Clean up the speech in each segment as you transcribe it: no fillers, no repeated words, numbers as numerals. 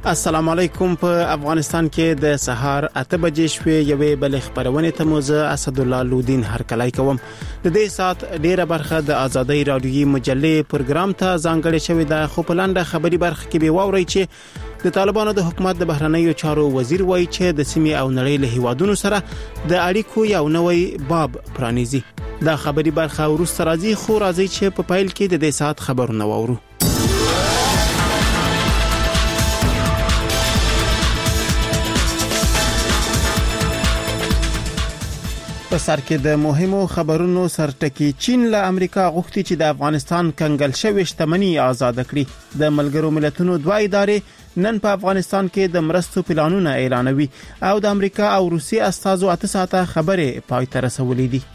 السلام علیکم. په افغانستان کې د سهار 8 بجې شوې یوې بل خبرونه ته موزه اسد الله لودین هرکلای کوم. د دې سات ډیره برخه د ازادۍ رادیویي مجلې پروګرام ته ځانګړې شوې ده، خو په لاندې خبري برخه کې به واوري چې د طالبانو د حکومت د بهرنیو چارو وزیر وایي چې د سیمې او نړۍ له هیوادونو سره د اړیکو یو نوې باب پرانیزي. دا خبري برخه ورسره راځي، خو راځي چې په پایل کې د دې سات خبرونه واورو. په سر کې د مهمو خبرونو سرټکی چین له امریکا غوښتي چې د افغانستان کنګل شوی شتمنۍ آزاد کړي. د ملګرو ملتونو دوه ادارې نن په افغانستان کې د مرستو پلانونه اعلانوي او د امریکا او روسي استازو 8 ساعته خبرې پای ته رسولې دي.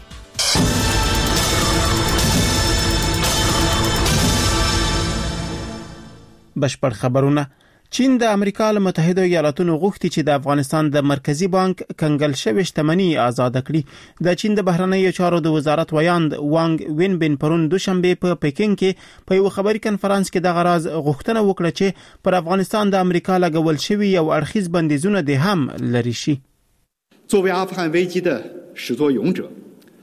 بشپړ خبرونه. چین د امریکا له متحده ایالاتونو غوښتي چې د افغانستان د مرکزی بانک کنګل شوی شتمنۍ آزاد کړي. د چین د بهرنیو چارو د وزارت ویاند وانګ وینبن پرون دوشنبه په پکین کې په یو خبري کنفرانس کې د غراز غوښتنه وکړه چې پر افغانستان د امریکا لګول شوی یو اړخیز بندیزونه د هم لري شي. 作为阿富汗危机的始作俑者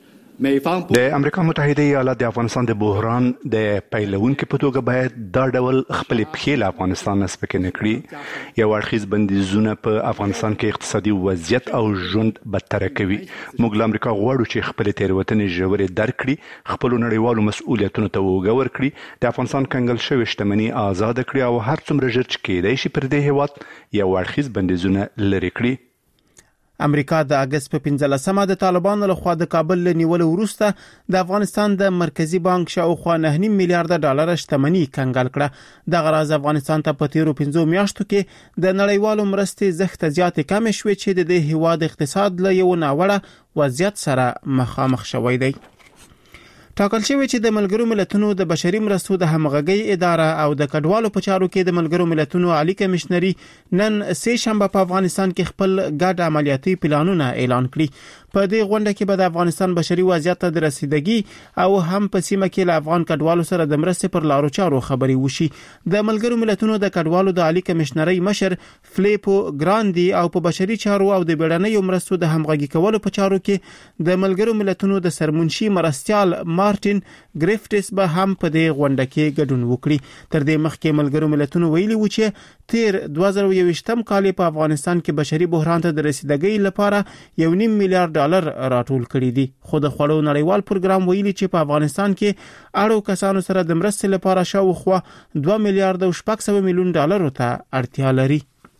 د امریکا متحده ایالات د افغانستان د بحران د پیلونکو په توګه باید دا ډول خپل پخې له افغانستان نسبت نه کړي. یو اړخیز بندیزونه په افغانستان کې اقتصادي وضعیت او ژوند بدتر کوي. موږ له امریکا غواړو چې خپل تیروتنې ژورې درک کړي، خپل نړیوالو مسؤلیتونو ته وګور کړي، د افغانستان کنګل شوی شتمنۍ آزاد کړي او هر څومره ژر چې کېدای شي پر دې هیواد یو اړخیز بندیزونه لري کړي. امریکا د اگست په 15مه د طالبانو لخوا د کابل له نیولو وروسته د افغانستان د مرکزی بانک شاوخوا 9.5 میلیارډ ډالر شتمنۍ کنګل کړه. د غراز افغانستان ته په تیرو 15 میاشتو کې د نړیوالو مرستې زښت زیات کم شوې چې د دې هیواد اقتصاد له یو ناوړه وضعیت سره مخامخ شوی دی. ټاکل شوی چې د ملګرو ملتونو د بشري مرستو د همغږي اداره او د کډوالو په چارو کې د ملګرو ملتونو عالی کمشنري نن سه شنبه په افغانستان کې خپل ګډ عملیاتي پلانونه اعلان کړي. په دې غونډه کې به د افغانستان بشري وضعیت ته د رسیدګي او هم په سیمه کې له افغان کډوالو سره د مرستې پر لارو چارو خبري وشي. د ملګرو ملتونو د کډوالو د عالی کمشنري مشر فلیپو ګراندي او په بشري چارو او د بیړنیو مرستو د همغږي کولو په چارو کې د ملګرو ملتونو د سرمنشي مرستيال مارټین ګریفټس به هم په دې غونډه کې ګډون وکړي. تر دې مخکې ملګرو ملتونو ویلي و چې تیر 2021م کال په افغانستان کې بشري بحران ته د رسیدګۍ لپاره 1.5 میلیارډ ډالر راټول کړي دي. خو د خوړو نړیوال پروګرام ویلي چې په افغانستان کې اړو کسانو سره د مرستې لپاره شاوخوا 2 میلیارډ او 600 میلیون ډالر ته اړتیا لري.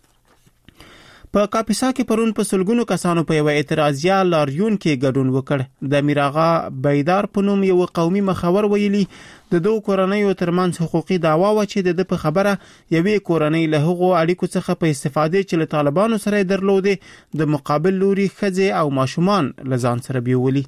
په کاپیسا کې پرون په سلګونو کسانو په یو اعتراضیه لاریون کې ګډون وکړ. د میراغا بیدار په نوم یو قومي مخاور ویلي د دوه کورنیو ترمنځ حقوقي دعوا و چې د په خبره یوې کورنۍ له هغو اړیکو څخه په استفاده چې له طالبانو سره درلودې د مقابل لوري خځې او ماشومان لزان سره بیولي.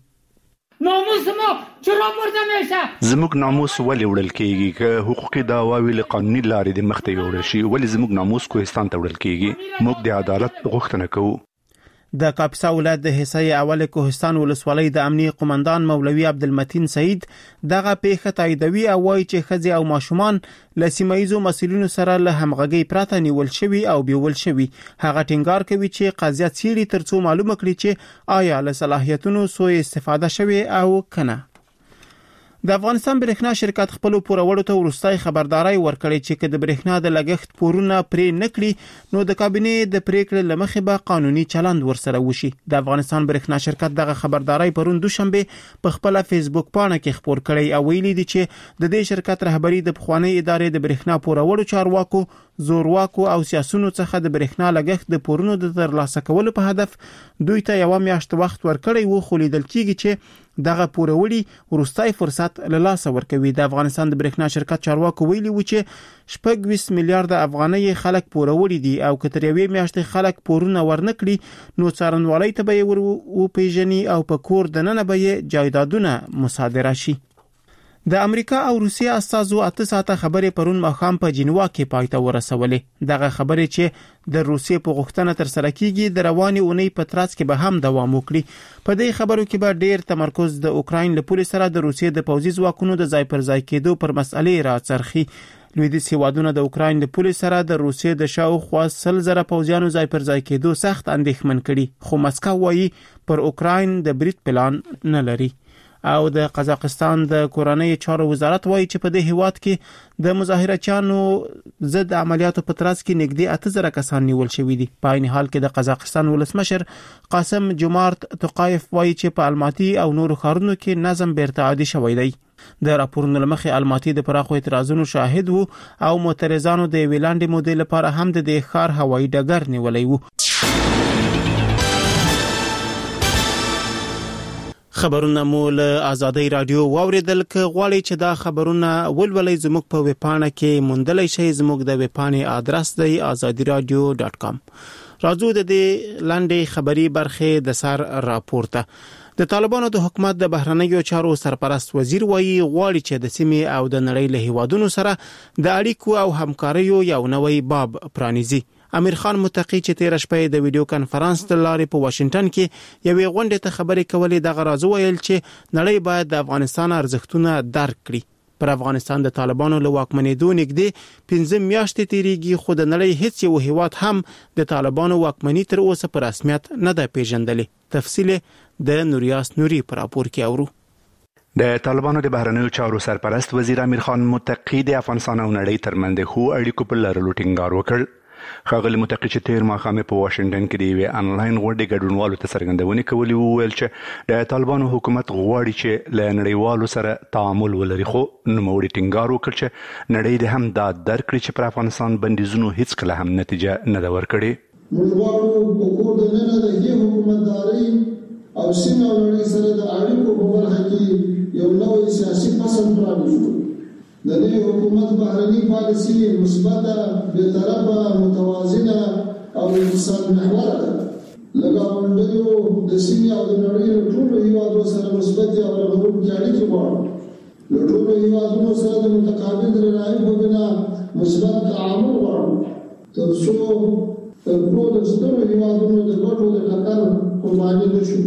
زموږ ناموس ولې وړل کېږي؟ که حقوقي دعواوې له قانوني لارې د مخ ته یوړل شي، ولې زموږ ناموس کوهستان ته وړل کېږي؟ موږ د عدالت غوښتنه کوو. د کاپیسا ولایت د حصې اول کوهستان ولسوالۍ د امنیه قومندان مولوي عبدالمتین سعید دغه پیښه تاییدوي او وایي چې ښځې او ماشومان له سیمایزو مسؤلینو سره له همغږۍ پرته نیول شوي او بیول شوي. هغه ټینګار کوي چې قضیه څیړي ترڅو معلومه کړي چې آیا له صلاحیتونو سوء استفاده شوي او کنه. د افغانستان برېښنا شرکت خپل پورولو ته ورستای خبرداري ورکړي چې که د برېښنا د لګښت پورونه پرې نکړي نو د کابینې د پریکړې لمخې به قانوني چلند ورسره وشي. د افغانستان برېښنا شرکت دغه خبرداري پرون دوشنبه په خپل فیسبوک پاڼه کې خپور کړی او ویلي دي چې د دې شرکت رهبری د پخوانی ادارې د برېښنا پورولو چارواکو زورواکو او سیاسيونو څخه د برېښنا لګښت د پورونو د ترلاسه کولو په هدف دوی ته یو میاشت وخت ورکړی وو، خو لیدل کېږي چې دغه پورولي ورستای فرصت له لاسه ورکوي. د افغانستان د برېښنا شرکت چارواکو ویلي و چې 20 میلیارډ افغانۍ خلک پورولي دي او که تر یوې میاشتې خلک پورونه ورنکړي نو څارنوالۍ ته به ور پیژني او په کور دننه به جایدادونه مصادره شي. د امریکا او روسیې استازو 8 ساعته خبرې پرون ماښام په جنیوا کې پای ته ورسولې. دغه خبرې چې د روسیې په غوښتنه تر سره کیږي د رواني اونۍ په ترڅ کې به هم دوام وکړي. په دې خبرو کې به ډیر تمرکز د اوکراین له پولیس سره د روسیې د پوځي ځواکونو د ځای پر ځای کېدو پر مسئلې راڅرخي. لویدیځ هیوادونه د اوکراین د پولې سره د روسیې د شاوخوا 100,000 پوځیانو ځای پر ځای کېدو سخت اندېښمن کړي، خو مسکو وایي پر اوکراین د برید پلان نه لري. او د قزاقستان د کورنۍ چارو وزارت وایي چې په دې هیواد کې د مظاهرچیانو ضد عملیاتو په ترڅ کې نږدې 8,000 کسان نیول شوي دي. په عین حال کې د قزاقستان ولسمشر قاسم جومارت توقایف وایي چې په الماتي او نورو ښارونو کې نظم بیرته عادي شوی دی. د راپورونو لمخې الماتي د پراخو اعتراضونو شاهد وو او معترضانو د ویلاندې مودې لپاره هم د دې ښار هوایي ډګر نیولې وو. خبرونه مول آزادۍ رادیو واوریدل. ک غواړئ چې دا خبرونه ولولئ زموږ په ویبپاڼه کې موندلای شئ. زموږ د ویبپاڼې آدرس دی azadiradio.com. راځو د دې لاندې خبري برخه د سر راپورته. د طالبانو د حکومت د بهرنیو چارو سرپرست وزیر وایي غواړي چې د سیمې او د نړۍ له هیوادونو سره د اړیکو او همکاریو یو نوې باب پرانیزي. امیر خان متقی چې تیر شپه د ویډیو کانفرنس د لارې په واشنگټن کې یوې غونډې ته خبرې کولې د غراض ویل چې نړۍ باید د افغانستان ارزښتونه درک کړي. پر افغانستان د طالبانو له واکمنېدو نږدې 15 میاشتې تیریږي، خو د نړۍ هیڅ یو هیواد هم د طالبانو واکمنۍ تر اوسه په رسمیت نه ده پیژندلې. تفصیل د نوریاس نوري پر راپور کې اورو. د طالبانو د بهرنیو چارو سرپرست وزیر امیر خان متقی د افغانستان او نړۍ ترمنځ خو اړیکو په لرلو ټینګار وکړ. ښاغلي متقی چې تیر ماښام په واشنگټن کې د یوې انلاین غونډې ګډونوالو ته څرګندونې کولې وویل چې د طالبانو حکومت غواړي چې له نړیوالو سره تعامل ولري، خو نوموړي ټینګار وکړ چې نړۍ د هم دا درک کړي چې پر افغانستان بندیزونو هیڅ کله هم نتیجه نه ده ورکړې. موږ غواړو په کور د نن د دې حکومتداري او سیمه او نړۍ سره د اړیکو په برخه کې یو نوی سیاسي فصل پرانیزو. د دې حکومت بهرني پالیسي مثبته، بیطرفه، متوازنه او اقتصاد محوره ده. له ګاونډیو د سیمې او د نړۍ له ټولو هیوادونو سره مثبتې او رغونکې اړیکې غواړو. له ټولو هیوادونو سره د متقابل درناوي په بنا مثبت تعامل غواړو تر څو د ټولو سترو هیوادونو د ګټو د ټکر قرباني نه شو.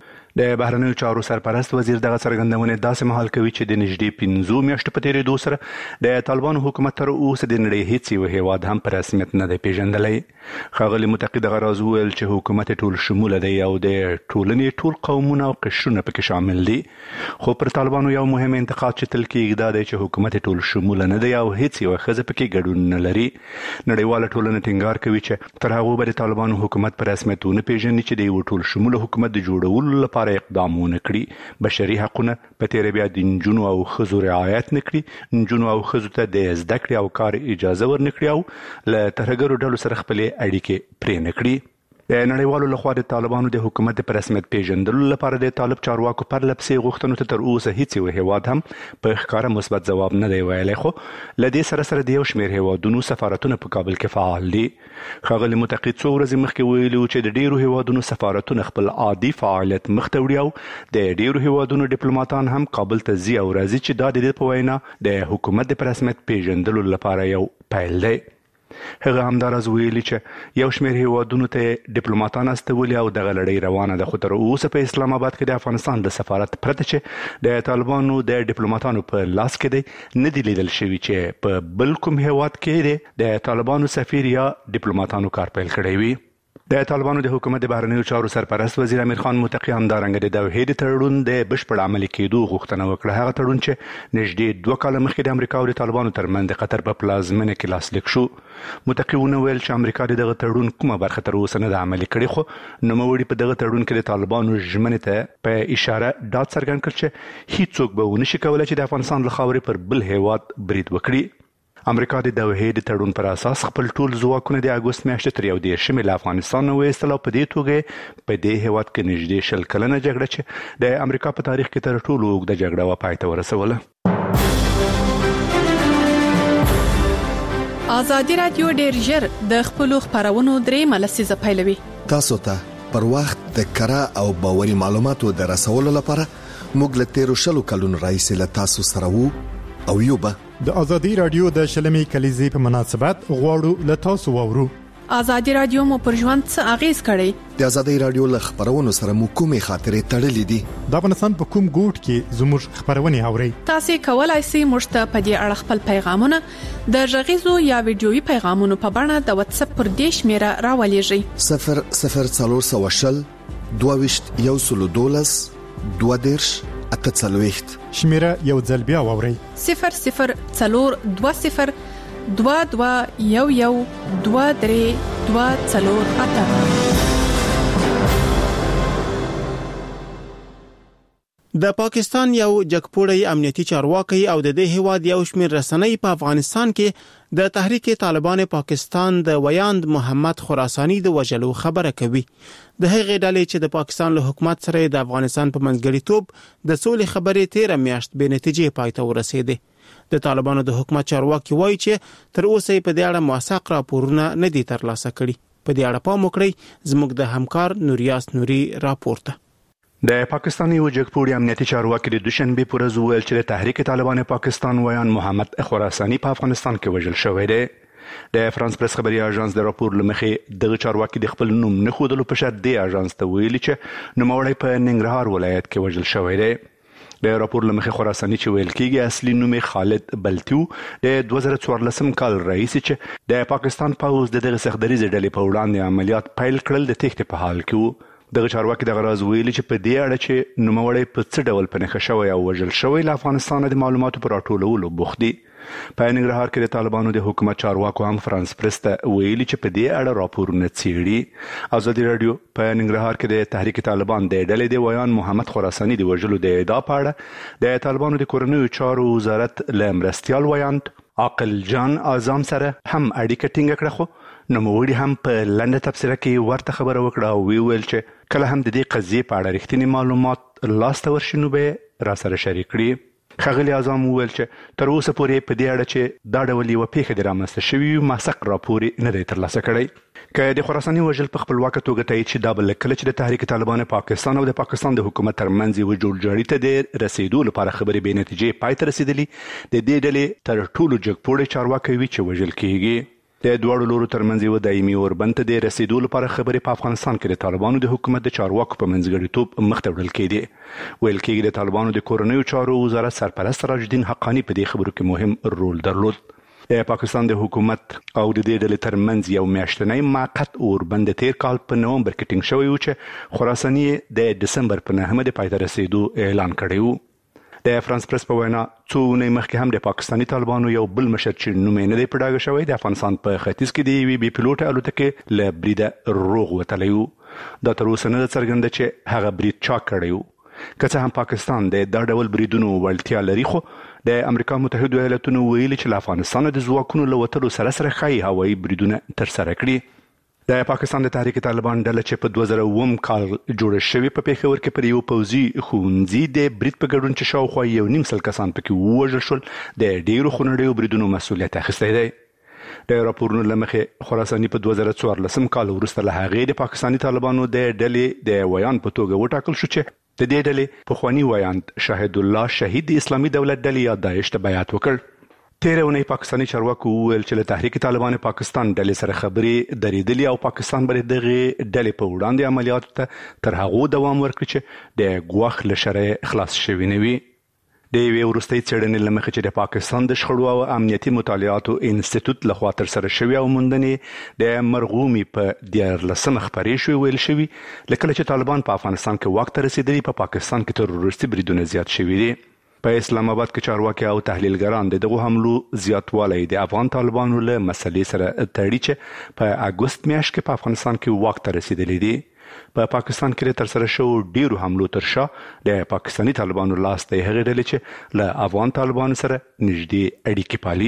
د بهرنیو چارو سرپرست وزیر دغه څرګندونې داسې مهال کوي چې د نږدې 15 میاشتو په تیریدو سره د طالبانو حکومت تر اوسه د نړۍ هیڅ یو هیواد هم په رسمیت نه دی پیژندلی. ښاغلي متقی دغه راز وویل چې حکومت ټول شموله دی او د ټولنې ټول قومونه او قشرونه پکې شامل دي. خو پر طالبانو یو مهم انتقاد چې تل کېږي دا دی چې حکومت ټول شموله نه دی او هیڅ یو ښځه پکې ګډون نه لري. نړیواله ټولنه ټینګار کوي چې تر هغو به د طالبانو حکومت په رسمیت ونه پیژني چې د یو ټول شموله حکومت د جوړولو لپاره اقدامونه کړي. بشري حقونه په تیر بیا د نجونو او ښځو رعایت نه کړي، نجونو او ښځو ته د زده کړې او کار اجازه ورنه کړي او له ترهګرو ډلو سره خپلې اړیکې پرې نه کړي. د نړیوالو لخوا د طالبانو د حکومت په رسمیت پیژندلو لپاره د طالب چارواکو پر لپسې غوښتنو ته تر اوسه هیڅ یو هیواد هم په ښکاره مثبت ځواب نه دی ویلی، خو له دې سره سره د یو شمېر هیوادونو سفارتونه په کابل کې فعال دي. ښاغلي متقی څو ورځې مخکې ویلي و چې د ډیرو هیوادونو سفارتونه خپل عادي فعالیت مخ ته وړي او د ډیرو هیوادونو ډیپلوماټان هم کابل ته ځي او راځي چې دا د دې په وینا د حکومت د رسمیت پیژندلو لپاره یو پیل دی. هغه همداراز ویلي چې یو شمېر هیوادونو ته ډیپلوماټان استولي او دغه لړۍ روانه ده، خو تر اوسه په اسلام آباد کې د افغانستان د سفارت پرته چې د طالبانو د ډیپلوماټانو په لاس کې دی نه دی لیدل شوي چې په بل کوم هیواد کې د طالبانو سفیر یا ډیپلوماټانو کار پیل کړی وي. د طالبانو د حکومت د بهرنیو چارو سرپرست وزیر امیر خان متقی همدارنګه د دوحې د تړون د بشپړ عملي کېدو غوښتنه وکړه. هغه تړون چې نږدې 2 کاله مخکې د امریکا او د طالبانو ترمنځ د قطر په پلازمینه کې لاسلیک شو. متقی ونه ویل چې امریکا دغه تړون کومه برخه تر اوسه نه ده عملي کړې، خو نوموړي په دغه تړون کې د طالبانو ژمنې ته په اشاره ډاډ څرګند کړ چې هیڅوک به ونه شي کولی چې د افغانستان له خاورې پر بل هیواد برید وکړي. امریکا د دوحې د تړون پر اساس خپل ټول ځواکونه د اګوست میاشتې تر 11 له افغانستان نه وایستل او په دې توګه په دې هیواد کې نږدې 10 کلنه جګړه چې د امریکا په تاریخ کې تر ټولو اوږده جګړه وه پای ته ورسوله. ازادي رادیو ډېر ژر د خپلو خبرونو درېیمه لسیزه پیلوي. تاسو ته پر وخت د کره او باوري معلوماتو د رسولو لپاره موږ له 13 کلونو راهیسې له تاسو سره وو او یو به د ازادي رادیو د شلمې کلیزې په مناسبت غواړو له تاسو واورو. ازادي رادیو مو پر ژوند څه اغیز کړی؟ د ازادي رادیو ل خبرونو سره مو کومې خاطرې تړلې دي؟ د افغانستان په کوم ګوټ کې زموږ خبرونه اورئ؟ تاسو کولای شئ موږ ته په دې اړه خپل پیغامونه د غږیزو یا ویډیويي پیغامونو په بڼه د واتس اپ پر دې شمیره راولېږئ. 00420 22 112 22 شمیره یو ځل بیا واورئ. 00420 22 11 23 د پاکستان یو جګپوړی امنیتي چارواکي او د دې هیواد یو شمېر رسنۍ په افغانستان کې د تحریک طالبان پاکستان د ویاند محمد خراسانی د وژلو خبره کوي. د هغې ډلې چې د پاکستان له حکومت سره د افغانستان په منځګړیتوب د سولې خبرې 13 میاشت بې نتیجې پای ته ورسېدې. د طالبانو د حکومت چارواکي وایي چې تر اوسه په دې اړه موثق راپورونه نه دي ترلاسه کړي. په دې اړه پام وکړئ زموږ د همکار نوریاس نوري راپورته. د پاکستاني وجګپوړي امنیتي چارواکي د دوشنبه پر ورځ ویل چې د تحریک طالبان پاکستان ویان محمد خراسانی په افغانستان کې وژل شوی دی. د فرانس پریس خبري اژانس د راپور لمخې دغه چارواکي د خپل نوم نه خودلو په شرط دی اژانس ته ویلي چې نوموړی په ننګرهار ولایت کې وژل شوی دی. د راپور لمخې خراسانی چې ویل کېږي اصلي نوم خالد بلتیو د 2014 کال رئیس چې د پاکستان پوز دغه سخدریزه ډلې په وړاندې عملیات پیل کړل د تخت په حال کې دغه چارواکي د غراز ویلي چې په دې اړه چې نوموړی په څه ډول پنهخه شوی او وژل شوی له افغانستان د معلوماتو پر راټولولو بوخت دي. په ننګرهار کې د طالبانو د حکومت چارواکو هم فرانس پریس ته ویلي چې په دې اړه راپورونه څېړي. ازادي رادیو په ننګرهار کې د تحریک طالبان د ډلې د ویان محمد خراسانی د وژلو د ادعا په اړه د طالبانو د کورنیو چارو وزارت له مرستیال ویاند عاقل جان اعظم سره هم اړیکه ټینګه کړه، خو نوموړي هم په لنډه تبصره کې ورته خبره وکړه او ویل چې کله هم د دې قضیې په اړه رښتینی معلومات لاسته ورشي نو به را سره شریک کړي. ښاغلي اعظم ویل چې تر اوسه پورې په دې اړه چې دا ډول یوه پیښه د رامنځته شوي موثق راپور نه دی ترلاسه کړی. که د خراساني وژل په خپلواکه توګه تایید شي دا به له کله چې د تحریک طالبان پاکستان او د پاکستان د حکومت ترمنځ یوه جوړجاړي ته د رسېدو لپاره خبرې بې نتیجې پای ته رسېدلي د دې ډلې تر ټولو جګپوړی چارواکی وي چې وژل کېږي. د دواړو لورو ترمنځ یو دایمي اوربند ته د رسیدو لپاره خبرې په افغانستان کې د طالبانو د حکومت د چارواکو په منځګړیتوب مخ ته وړل کېدې. ویل کېږي د طالبانو د کورنیو چارو وزارت سرپرست تراج الدین حقانی په دې خبرو کې مهم رول درلود. د پاکستان د حکومت او د دې ډلې ترمنځ یو میاشتنی موقت اوربند تیر کال په نومبر کې ټینګ شوی و چې خراساني د دسمبر په 9 د پای ته رسیدو اعلان کړی و. د فرانس پریس په وینا څو ورځې مخکې هم د پاکستاني طالبانو یو بل مشر چې نوم یې نه دی په ډاګه شوی د افغانستان په ختیځ کې د یوې بې پیلوټه الوتکې له بریده روغ وتلی و. دا تر اوسه نه ده څرګنده چې هغه برید چا کړی و. که څه هم پاکستان د دا ډول بریدونو وړتیا لري، خو د امریکا متحده ایالاتونو ویلي چې له افغانستان د ځواکونو له وتلو سره سره ښایي هوایي بریدونه ترسره کړي. د پاکستان د تحریک طالبان ډله چې په 2009 کال جوړه شوې په پیښور کې پر یو پوځي ښوونځي د برید په ګډون چې شاوخوا 1.5 کسان پکې ووژل شول د ډېرو خونړیو بریدونو مسؤلیت اخیستی دی. د راپورونو له مخې خراساني په 2014 کال وروسته له هغې د پاکستاني طالبانو د ډلې د ویان په توګه وټاکل شو چې د دې ډلې پخواني ویاند شاهد الله شهید د اسلامي دولت ډلې یا داعش ته بیعت وکړ. تیره اونۍ پاکستاني چارواکو وویل چې له تحریک طالبان پاکستان ډلې سره خبرې درېدلې او پاکستان به دغه ډلې په وړاندې عملیاتو ته تر هغو دوام ورکړي چې د ګواښ له شره خلاص شوي نه وي. د یوې وروستۍ څېړنې له مخې چې د پاکستان د شخړو او امنیتي مطالعاتو انسټیټوټ لخوا ترسره شوي او موندنې د مرغومي په 14 خپرې شوې ویل شوي له کله چې طالبان په افغانستان کې واک ته رسېدلي په پاکستان کې تروریستي بریدونه زیات شوي دي. په اسلام آباد کې چارواکي او تحلیلګران دغه حملو زیاتوالی د افغان طالبانو له مسلې سره تړي چې په اګوست میاشت کې په افغانستان کې واک ته رسېدلي دي. په پاکستان کې ترسره شوو ډیرو حملو تر شا د پاکستاني طالبانو لاس دی هغه ډلې چې له افغان طالبانو سره نږدې اړیکې پالي.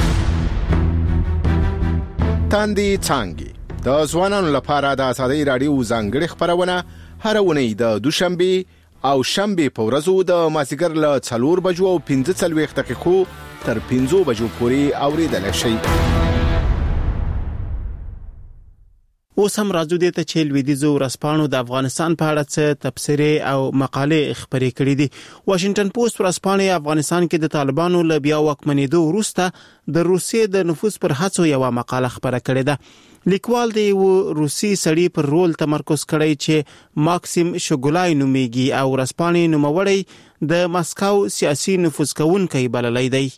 تاندې څانګې د ځوانانو لپاره د ازادي رادیو ځانګړي خبرونه هر اونۍ د دوشنبه او شنبه په ورځو د مازیګر له 4 بجو او 15 دقیقو تر 15 بجو پورې اوریدل شي. اوس هم راځو دې ته چې لویدیځو ورځپاڼو د افغانستان په اړه څه تبصرې او مقالې خپرې کړې دي. واشنگټن پوسټ ورځپاڼه افغانستان کې د طالبانو له بیا واکمنېدو وروسته د روسیې د نفوذ پر هڅو یو مقاله خپره کړې ده. لیکوال دی روسي سړي پر رول تمرکز کړی چې ماکسیم شوګولای نومیږي او ورځپاڼې نوموړی د مسکو سیاسي نفوذ کوونکی بللی دی.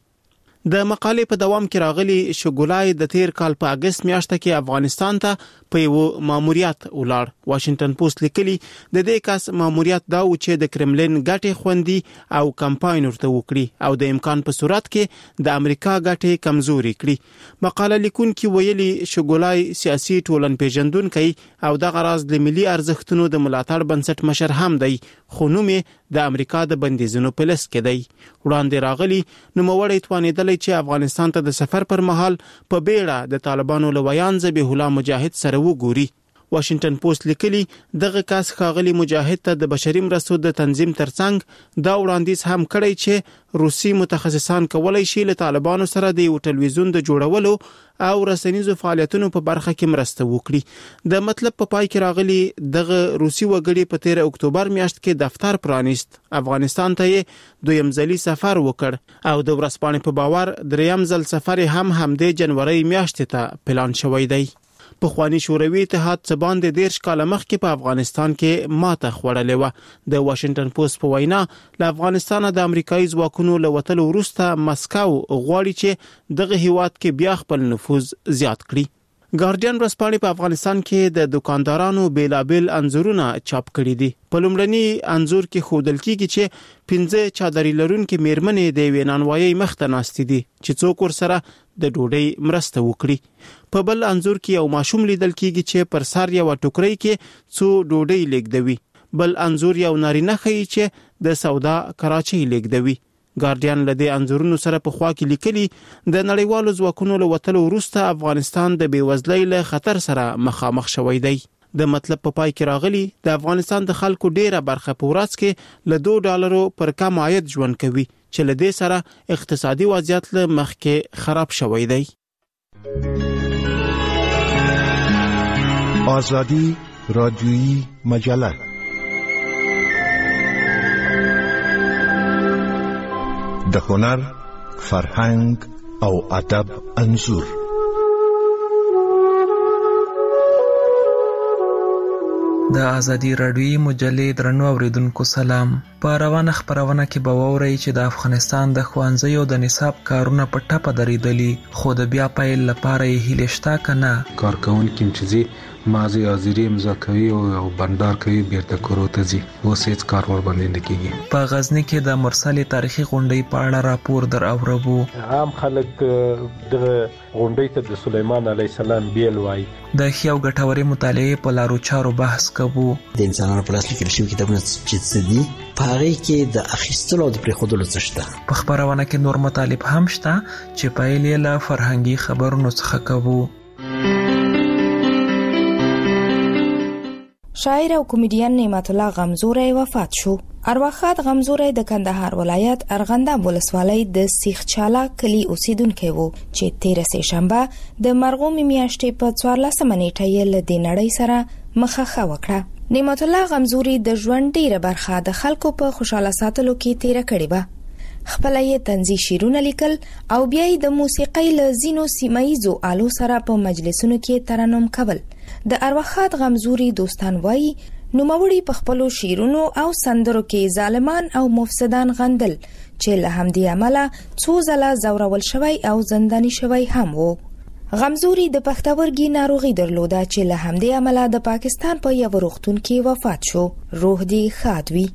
د مقالې په دوام کې راغلي شوګولای د تیر کال په اگست میاشت کې افغانستان ته په یو ماموریت ولاړ. واشنگټن پوسټ لیکلي د دې کس ماموریت دا و چې د کرملین ګټې خوندي او کمپاین ورته وکړي او د امکان په صورت کې د امریکا ګټې کمزوري کړي. مقاله لیکونکي ویلي شوګولای سیاسي ټولنپېژندونکی او د غراض د ملي ارزښتونو د ملاتړ بنسټ مشر هم دی، خو نوم د امریکا د بندیزونو په لست کې دی. وړاندې راغلي نوموړی توانېدلی چې افغانستان ته د سفر پر مهال په بیړه د طالبانو له ویان ذبیح الله مجاهد سره وګوري. واشنگټن پوسټ لیکلي دغه کس ښاغلي مجاهد ته د بشري مرستو د تنظیم ترڅنګ دا وړاندیز هم کړی چې روسي متخصصان کولای شي له طالبانو سره د یو ټلویزیون د جوړولو او رسنیزو فعالیتونو په برخه کې مرسته وکړي. د مطلب په پای کې راغلي دغه روسي وګړي په 13 اکتوبر میاشت کې دفتر پرانیست. افغانستان ته دویم ځلي سفر وکړ او د ورځپاڼې په باور دریم ځل سفر هم د جنوري میاشتې ته پلان شوی دی. پخوانی شوروي اتحاد څخه باندې 10 کال مخکې په افغانستان کې ماته خوړلې و. د واشنگټن پوسټ په وینا له افغانستان د امریکایي ځواکونو له وتلو وروسته مسکو غواړي چې دغه هیواد کې بیا خپل نفوذ زیات کړي. ګارډین ورځپاڼه په افغانستان کې د دکاندارانو بیلابل انځورونه چاپ کړي دي. په لومړني انځور کې ښودل کیږي چې 15 چادرې لرونکې میرمنې د وینانوایي مخته ناستې دي چې څوک ورسره د ډوډۍ مرسته وکړي. په بل انځور کې یو ماشوم لیدل کیږي چې پر سر یو ټوکرۍ کې څو ډوډۍ لیږدوي. بل انځور یو نارینه ښیي چې د سودا کراچۍ لیږدوي. ګارډین له دې انځورونو سره په خوا کې لیکلي د نړیوالو ځواکونو له وتلو وروسته افغانستان د بېوزلۍ له خطر سره مخامخ شوی دی. د مطلب په پای کې راغلي د افغانستان د خلکو ډیره برخه په ورځ کې له $2 پر کم عاید ژوند کوي چې له دې سره اقتصادي وضعیت له مخکې خراب شوی دی. آزادی رادیویی مجله د هنر، فرهنګ او ادب انځور. د ازادي رادیویی مجلې درنو اوریدونکو سلام. په روانه خبرونه کې به ووري چې د افغانستان د ښوونځیو د نصاب کارونه په ټپه درېدلي، خو د بیا پیل لپاره یې هیله شته که نه؟ کارکوونکي چې مازی حاضري امضا کوي او بندار کوي بیرته کورو ته ځي، اوس هیڅ کار ورباندې نه کیږي. په غزني کې د مرسل تاریخي غونډې په اړه راپور در اوربو. عام خلک د غونډې ته د سلیمان علیه السلام بیل وای. د ښې او ګټورې مطالعې په لارو چارو بحث کوو. د انسانانو په لاس لیکل شوي کتابونه چې څه دي، په هغې کې د اخیستلو او د پرېښودلو څه شته. په خپرونه کې نور مطالب هم شته چې پیل یې له فرهنګي خبرونو څخه کوو. شاعر او کمیډین نعمت الله غمزوری وفات شو. ارواښاد غمزوری د کندهار ولایت ارغنداب ولسوالۍ د سیخ چالا کلی اوسیدونکی وو چې 13 سه شنبه د مرغومې میاشتې په 14 نیټه یې له دې نړۍ سره مخه وکړه. نعمت الله غمزوری د ژوند ډیره برخه د خلکو په خوشاله ساتلو کې تیر کړې و. خپل یې طنزي شعرونه لیکل او بیا یې د موسیقۍ له ځینو سیمایزو آلو سره په مجلسونو کې ترنم کول. د ارواښاد غمزوري دوستان وایي نوموړي په خپلو شعرونو او سندرو کې ظالمان او مفسدان غندل چې له همدې امله څو ځله ځورول شوی او زنداني شوی هم وو. غمزوري د پښتورګي ناروغي درلوده چې له همدې امله د پاکستان په یو روغتون کې وفات شو. روح دې ښاد وي.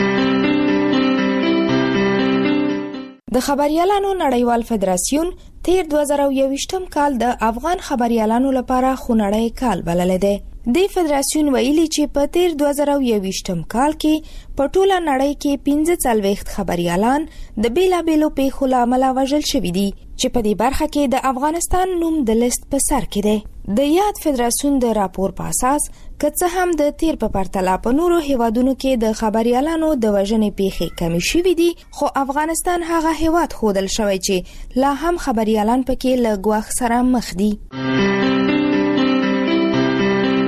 د خبريالانو نړیوال فدراسیون تیر 2021 کال د افغان خبريالانو لپاره خونړی کال بللی دی. د فدراسیون ویلي چې په تیر 2021 کال کې په ټوله نړۍ کې 45 خبريالان د بیلابېلو پیښو له امله وژل شوي دي چې په دې برخه کې د افغانستان نوم د لیست په سر کې دی. د یاد فدراسیون د راپور په اساس که څه هم د تیر په پرتله په نورو هیوادونو کې د خبريالانو د وژنې پیښې کمې شوي دي، خو افغانستان هغه هیواد ښودل شوی چې لا هم خبريالان پکې له ګواښ سره مخ دي.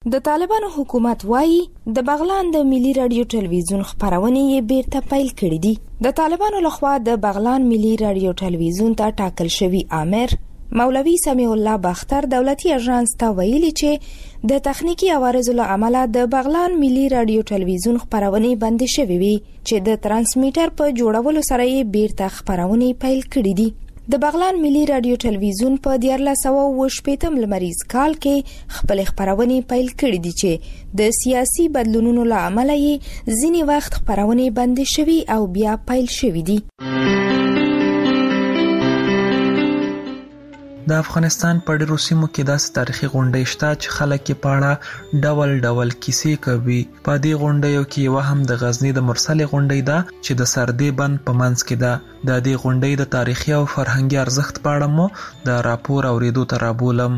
د طالبانو حکومت وایي د بغلان د ملي رادیو ټلویزیون خبرونه یې بیرته پیل کړې دي. د طالبانو لخوا د بغلان ملي رادیو ټلویزیون ته ټاکل شوی آمر مولوی سمیع الله باختر دولتي اژانس ته ویلي چې د تخنیکی عوارضو له امله د بغلان ملي رادیو ټلویزیون خبرونه بند شوې وي چې د ترانسمیټر په جوړولو سره یې بیرته خبرونه پیل کړې دي. د بغلان ملي رادیو ټلویزیون په 1418 لمریز کال کې خپل خبرونه پیل کړې دي چې د سیاسي بدلونونو له امله یې ځینې وخت خبرونه بند شوي او بیا پیل شوي دي. د افغانستان په ډیرو سیمو کې داسې تاریخي غونډې شته چې خلک یې په اړه ډول ډول کیسې کوي. په دې غونډیو کې یو هم د غزنی د مرسلې غونډې ده چې د سردې بند په منځ کې ده. د دې غونډې د تاریخي او فرهنګي ارزښت په اړه مو د راپور اوریدو ته رابولم.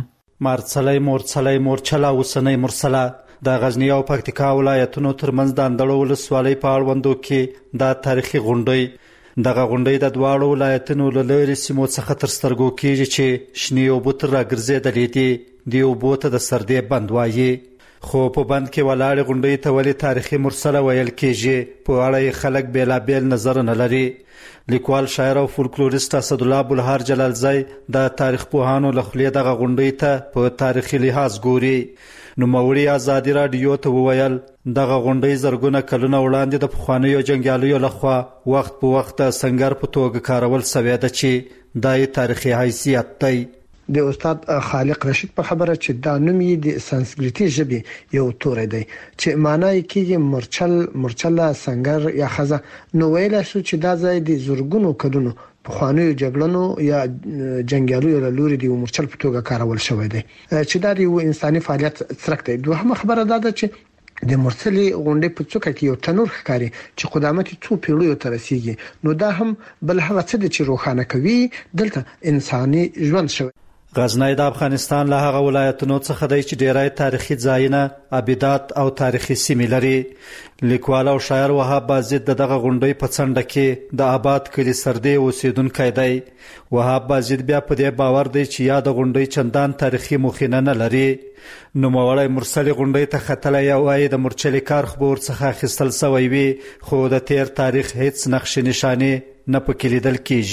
مرسلې مورچله اوسنۍ مرسله د غزنی او پکتیکا ولایتونو ترمنځ د اندړو ولسوالۍ په اړوندو کې د تاریخي غونډې دغه غونډې د دواړو ولایتونو له لارې سیمو څخه تر سترګو کېږي چې شنې اوبه تر راګرځېدلې دي. دې اوبو ته د سردې بند وایي. خو په بند کې ولاړې غونډې ته ولې تاریخي مرسله ویل کېږي په اړه یې خلک بېلابېل نظرونه لري. لیکوال شاعر او فولکلوریست اسدالله بلهار جلالزی د تاریخ پوهانو له خولې دغه غونډې ته په تاریخي لحاظ ګوري. نوموړي ازادي رادیو ته وویل دغه غونډې زرګونه کلونه وړاندې د پخوانیو جنګیالیو لخوا وخت په وخت د سنگر په توګه کارول شوې ده چې دای تاریخي حیثیت دی. د استاد خالق رشید په خبره چې دا نوم یې د سانسکریټي ژبې یو توری دی چې معنی کېږي مرچله سنگر یا خزه. نو ویل شو چې دا ځای د زرګونو کلونو پخوانیو جګړنو یا جنګیالیو له لوري د مرچل په توګه کارول شوی دی چې دا د انساني فعالیت څرک دی. دوهمه خبره دا ده چې د مرسلې غونډې په څوکه کې یو تنور ښکاري چې قدامت څو پیړیو ته رسیږي. نو دا هم بل هغه څه دی چې روښانه کوي دلته انساني ژوند شوی. غزنی د افغانستان له هغه ولایتونو څخه دی چې ډیری تاریخي ځایونه، ابدات او تاریخي سیمې لري. لیکوال او شاعر وهاب بازید دغه غونډې په څنډه کې د آباد کلي سردې اوسیدونکی دی. وهاب بازید بیا په دې باور دی چې یا د غونډې چندان تاریخي مخینه نه لري. نوموړی مرسلې غونډې ته ختلی یا وایي د مرچلې کار خو به ورڅخه اخیستل سوی وي خو د تیر تاریخ هیڅ نقش نشانې نه پکې لیدل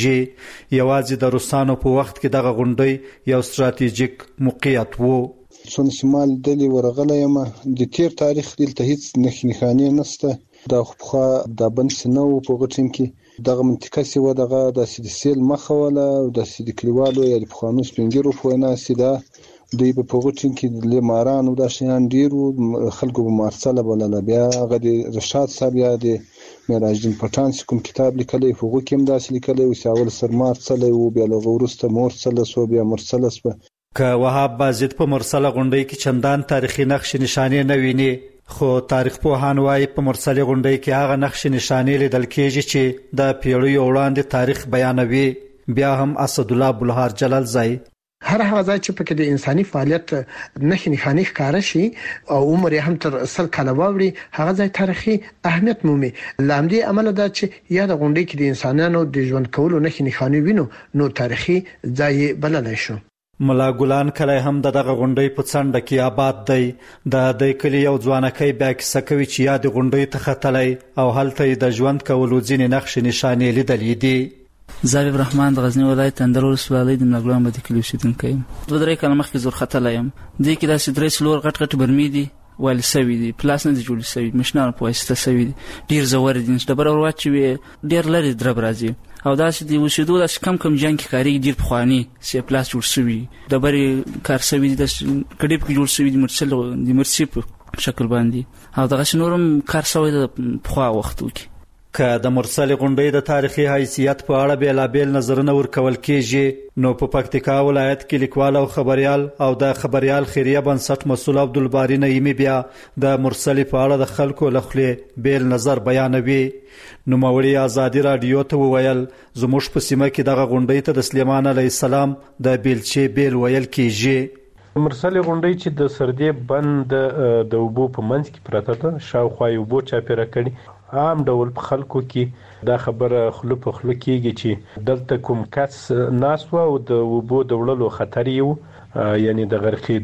کېږي. یوازې د روسانو په وخت کې دغه غونډۍ یو ستراتیژیک موقعیت و. څون شمال دلی ورغلی یم د تیر تاریخ دلته هیڅ نښانې نشته. دا خو د بند سنو په غټین کې دغه منطقه سی و دغه د سیل مخه ولا او د سید کلیوالو یا د پخوانو سپینګیرو په وینا سیده دوی په غوټین کې د ماران او د شیان ډیرو خلکو په مارسله بلل. بیا هغه د رشاد صاحب یا د معراج الدین پټان کوم کتاب لیکلی په هغه کې هم داسې لیکلی او ساول سرمار څلې او بیا له ورسته مرسله سو بیا مرسله سو. که وهاب بازید په مرسله غونډې کې چندان تاریخي نقش نشانې نه ویني خو تاریخ پوهان وايي په مرسله غونډې کې هغه نقش نشانې لیدل کېږي چې د پیړیو وړاندې تاریخ بیانوي. بیا هم اسدالله بلهار جلالزی هر هغه ځای چې پکې د انساني فعالیت نښانې ښکاره شي او عمر یې هم تر 100 کاله واوړي هغه ځای تاریخي اهمیت مومي. له همدې امله دا چې یا د غونډې کې د انسانانو د ژوند کولو نښانې وینو نو تاریخي ځای بللی شو. ملا ګلان کلی هم دغه غونډې په څنډه کې آباد دی. د کلي یو ځوانکی بیا کیسه کوي چې یا د غونډې ته ختلی او هلته د ژوند کولو ځینې نقش نشانې لیدلې دي. زابب رحمان د غزنی ولایت اندړ ولسوالۍ د ملاګلان بد کلی اوسیدونکی یم. 2-3 کاله مخکې زور ختلی یم. دې کې داسې 3 غټ غټ برمې دي ویل سوي دي پلاس نه دي جوړ سوي مشنان په واسطه سوي دي ډیر زور دي چې ډبر ورواچوي ډیر لري درب راځي او داسې دی وشیدو داسې کم جنگ کې کاری ډیر پخوانی سی پلاس جوړ سوي ډبر کار سوي دي د کډیپ کې جوړ سوي دي مرسل دي مرسي په شکل باندې او دغه شنورم کار سوي د پخوا وختو کې. که د مرسل غونډې د تاریخي حیثیت په اړه بیلابیل نظرونه ورکول کېږي نو په پکتیکا ولایت کې لیکوال او خبريال او د خبريال خیریه بنسټ مسؤل عبدالباری نعیمی بیا د مرسل په اړه د خلکو له خولې بیل نظر بیانوي. نوموړي ازادي رادیو ته وویل زموږ په سیمه کې دغه غونډې ته د سلیمان علیه السلام د بیلچې بیل ویل کېږي. مرسل غونډې چې د سردې بند د اوبو په منځ کې پراته ده شاوخوا یې اوبو چاپېره کړي عام ډول په خلکو کې دا خبره خلو په خلو کېږي چې دلته کوم کس ناس و او د اوبو د وړلو خطر یو یعنی د غرقېدو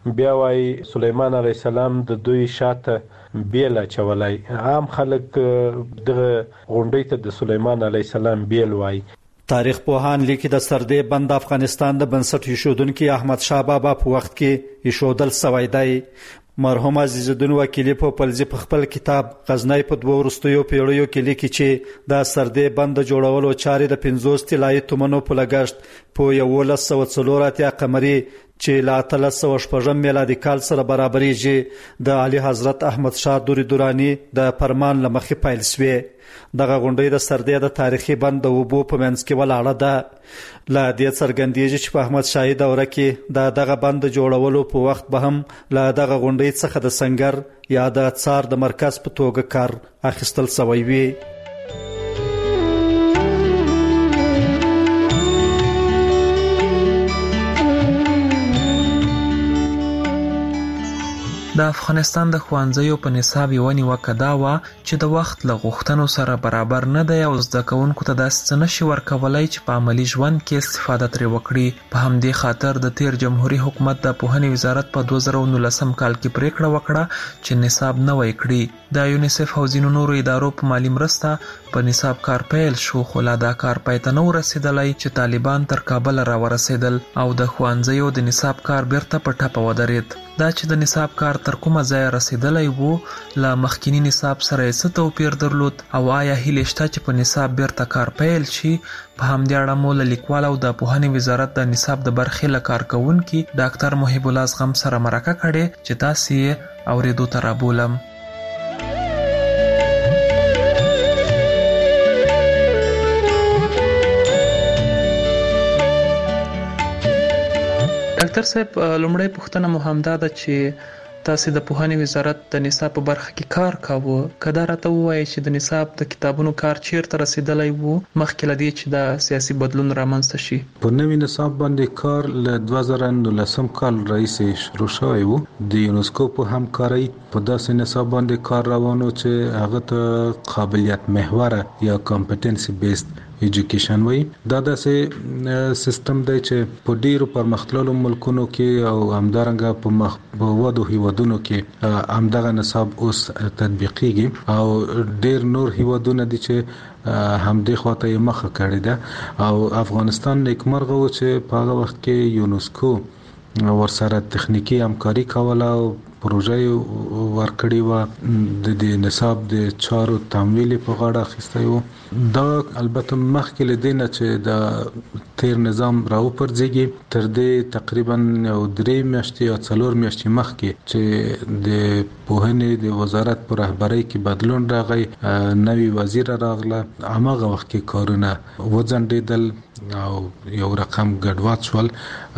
بیا وایي سلیمان علیه السلام د دوی شاته بیل اچولای. عام خلک دغه غونډې ته د سلیمان علیه السلام بیل وایي. تاریخ پوهان لیکي د سردې بند افغانستان د بنسټ ایښودونکي احمد شاه بابا په وخت کې ایښودل سوی دی. مرحوم عزیز الدین وکیلی په پلزی په خپل کتاب غزنی په 2 وروستیو پیړیو کې لیکي چې د سردې بند جوړولو چارې د 50 طلایي تومنو په لګښت په 1140 قمري چې لا 1306 میلادي کال سره برابرېږي د اعلی حضرت احمد شاه دوری دورانی د فرمان لمخې پیل شوې. دغه غونډې د سردې د تاریخي بند د وبو په منځ کې ولاړه ده. لا دې څرګندېږي چې په احمد شاهي دوره کې دغه بند جوړولو په وخت به هم لا دغه غونډې څخه د سنگر یا د څار د مرکز په توګه کار اخیستل شوی وي. د افغانستان د ښوونځیو په نصاب یوه نیوکه دا وه چې د وخت له غوښتنو سره برابر نه دی او زده کوونکو ته داسې څه نشي ورکولی چې په عملي ژوند کې استفاده ترې وکړي. په همدې خاطر د تیر جمهوریت حکومت د پوهنې وزارت په 2019 کال کې پریکړه وکړه چې نصاب نوی کړي. د یونیسف او ځینو نورو ادارو په مالي مرسته په نصاب کار پیل شو، خو لا دا کار پای ته نه ورسېدلی چې طالبان تر کابل را ورسېدل او د ښوونځیو د نصاب کار بیرته په ټپه ودرېد. دا چې د نصاب کار تر کومه ځای رسېدلی وو، له مخکینی نصاب سره یې څه توپیر درلود او آیا هیلې شته چې په نصاب بیرته کار پیل شي؟ په همدې اړه مو له لیکوال او د پوهنې وزارت د نصاب د برخې له کارکوونکي ډاکټر محب الله زغم سره مرکه کړې چې تاسې یې اورېدو ته رابولم. ډاکټر صاحب، لومړی پوښتنه مو همدا ده چې تاسې د پوهنې وزارت د نصاب په برخه کې کار کاوه. که دا راته ووایئ چې د نصاب د کتابونو کار چیرته رسېدلی وو مخکې له دې چې د سیاسي بدلون رامنځته شي؟ په نوي نصاب باندې کار له 2019 کال راهیسې شروع شوی وو. د یونسکو په همکارۍ په داسې نصاب باندې کار روان و چې هغه ته قابلیت محوره یا کمپټنسي بیسډ ایجوکیشن وای. دا داسې سیستم دی چې په ډیرو پرمختللو ملکونو کې او همدارنګه په ودو هیوادونو کې همدغه نصاب اوس تطبیقیږي او ډیر نور هیوادونه دي چې همدې خواته یې مخه کړې ده او افغانستان نیکمرغه و چې په هغه وخت کې یونسکو ورسره تخنیکی همکاري کوله او پروژې ورکړې و د نصاب د چارو تمویل په غاړه اخیستی و. دا البته مخکې له دې نه چې د تیر نظام راوپرځېږي تر دې تقریبا 3 میاشتې یا 4 میاشتې مخکې چې د پوهنې د وزارت په رهبرۍ کې بدلون راغی، نوی وزیر راغله، هماغه وخت کې کارونه وځنډېدل او یو رقم ګډوډ شول،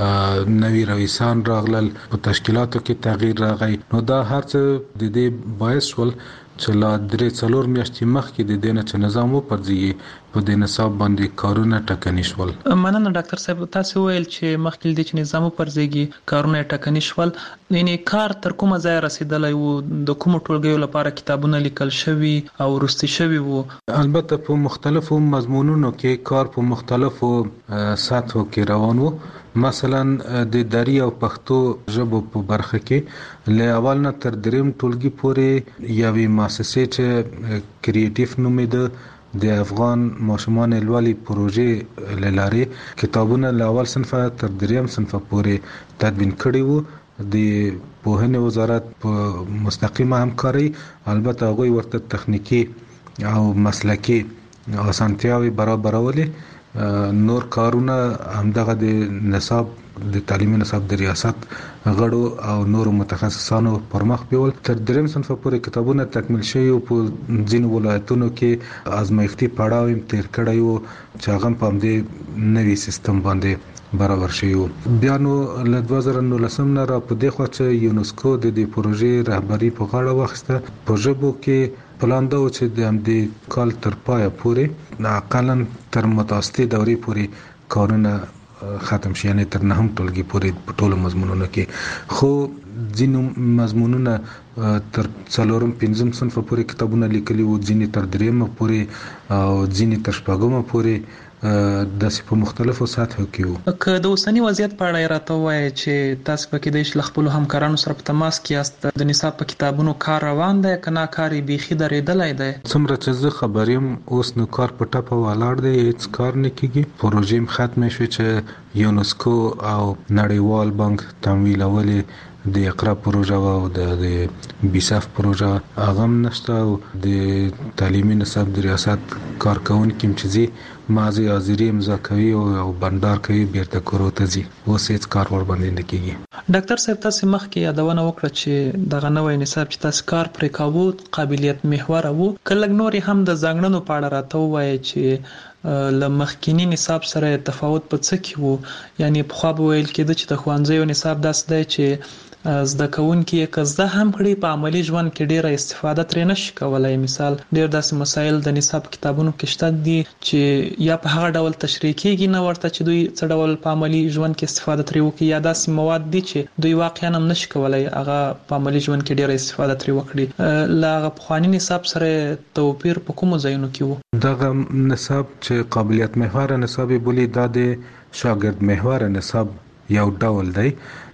نوی رئیسان راغلل، په تشکیلاتو کې تغییر راغی. نو دا هر څه د دې باعث شول چې لا 3-4 میاشتې مخکې د دې نه چې نظام وپرځېږي په دې نصاب باندې کارونه ټکني شول. مننه ډاکټر صاحب، تاسو ویل چې مخکې د چې نظام وپرځېږي کارونه ټکني شول. یعنی کار تر کومه ځای رسیدلی وو؟ د کومو ټولګیو لپاره کتابونه لیکل شوي او وروستي شوي وو؟ البته په مختلفو مضمونونو کې کار په مختلفو سطحو کې روان وو. مثلا د دری او پښتو ژبو په برخه کې له اول نه تر دریم ټولګي پورې یوې مؤسسې چې کریټیو نومېده د افغان ماشومان لولي پروژې لاره کتابونه له اول صنفه تر دریم صنفه پورې تدوین کړي وو. د پوهنې وزارت په مستقیمه همکاري البته هغوی ورته تخنیکی او مسلکی اسانتیاوي برابرولې. نور کارونه همدغه د نصاب د تعلیمي نصاب د ریاست غړو او نور متخصصانو پر مخ بیول. تر دریم صنف پورې کتابونه تکمیل شوي او په ځینو ولایتونو کې ازمایښتي پړاو هم تیر کړی وو چې هغه په همدې نوي سیستم باندې برابر شوی وو. بیا نو له 2019 نه را په دغه چې یونسکو د دې پروژې رهبری په غاړه واخیسته. په ژبو کې پلان دا و چې د همدې کال تر پایه پورې اقلا تر متوسطې دورې پورې کارونه ختم شي، یعنی تر 9 ټولګي پورې په ټولو مضمونونو کې. خو ځینو مضمونونه تر 4-5 صنف پورې کتابونه لیکلي وو، ځینې تر 3 پورې او ځینې تر 4 پورې د په مختلفو سطحو کې وو. که د اوسنی وضعیت په اړه راته وایي چې تاسو پکې د خپل همکارانو سره په تماس کې یاست، د نصاب په کتابونو کار روان دی که نه کاري بیخي درېدلی دی؟ څومره چې زه خبر یم اوس نو کار په ټپه ولاړ دی، هیڅ کار نه کیږي. پروژې هم ختمې شوې چې یونسکو او نړیوال بانک تمویلولې د اقرا پروژه او د بیساف پروژه هغه هم نشته او د تعلیمي نصاب د ریاست کارکونکي چې مازی حاضری امضا کوي او بندار کوي بیرته کورو ته ځي، اوس هیڅ کار ور باندې نه کیږي. ډاکټر صاحب تاسو مخکې یادونه وکړه چې دغه نوې نصاب چې تاسو کار پرې کاوه قابلیت محور وو، کله نور هم د ځانګړنو په اړه راته وایي چې لمخکینی نصاب سره تفاوت په څه کې وو؟ یعنی په خو به ویل کېده چې د ښوونځیو نصاب داسې دی چې زده کوونکي که زده هم کړي په عملی ژوند کې ډیره استفاده ترې نشي کولای. مثال ډیر داسې مسایل د نصاب کتابونو کې شته دي چې یا په هغه ډول تشریح کیږي نه ورته چې دوی څه ډول په عملی ژوند کې استفاده ترې وکړي، یا داسې مواد دي چې دوی واقعا هم نشي کولای هغه په عملی ژوند کې ډیره استفاده ترې وکړي. له هغه پخواني نصاب سره توپیر په کومو ځایونو کې وو؟ دغه نصاب چې قابلیت محور نصاب بولی دا د شاګرد محور نصاب یو ډول دی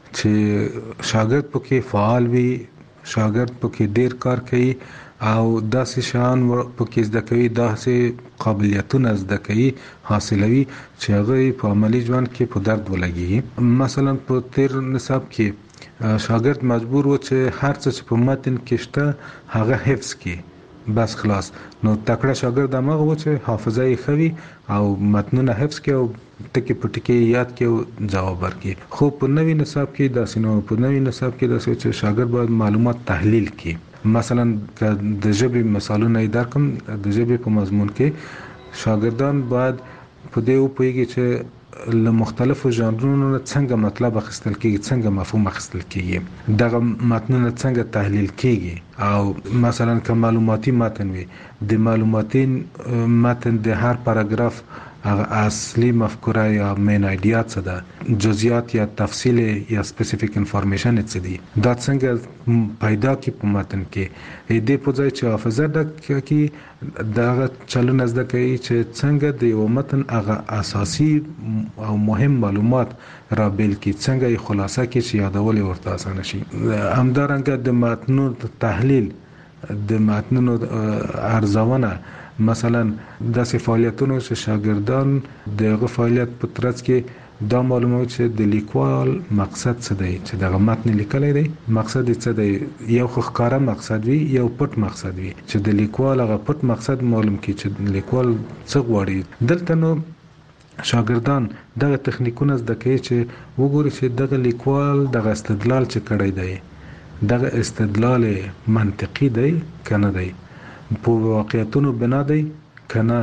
چې شاګرد پکې فعال وي، شاګرد پکې ډیر کار کوي او داسې شان پکې زده کوي، داسې قابلیتونه زده کوي حاصلوي چې هغه په عملی ژوند کې په درد ولګي. مثلا په تیر نصاب کې شاګرد مجبور و چې هر څه چې په متن کې شته هغه حفظ کړي، بس خلاص. نو تکړه شاګرد هغه و چې حافظه یې خوي او متنونه حفظ کړي او ټکی په ټکی یاد کې او جواب ورکړي. خو په نوې نصاب کې داسې نو په نوې نصاب کې داسې چې شاګرد باید معلومات تحلیل کړي. مثلا د ژبې مثالونه یې درکم، د ژبې په مضمون کې شاګردان باید په دې وپوهیږي چې له مختلفو ژانرونو څنګه مطلب اخیستل کیږي، څنګه مفهوم اخیستل کیږي، دغه متنونه څنګه تحلیل کیږي. او مثلا که معلوماتي متن وي، د معلوماتي متن د هر پاراګراف هغه اصلي مفکوره یا مین ایډیا څه ده، جزئیات یا تفصیل یا سپیسیفیک انفارمیشن څه دي، دا څنګه پیدا کی په متن کې. دې په ځای چې حافظه د کی دغه چلونه زده کوي چې څنګه د یو متن هغه اساسي او مهم معلومات را بیل کی، څنګه یې خلاصه کی چې یادول ورته اسانه شي. همدارنګه د متنونو تحلیل، د متنونو ارزونه، مثلا داسې فعالیتونه چې شاګردان دغه فعالیت په ترڅ کې دا معلومات چې د لیکوال مقصد څه دی، چې دغه متن لیکلی دی مقصد یې څه دی، یو خو ښکاره مقصد وي یو پټ مقصد وي، چې د لیکوال هغه پټ مقصد معلوم کړي چې لیکوال څه غواړي. دلته نو شاګردان دغه تخنیکونه زده کوي چې وګوري چې دغه لیکوال دغه استدلال چې کړی دی، دغه استدلال منطقي دی که نه دی، په واقعیتونو بنا دی کنه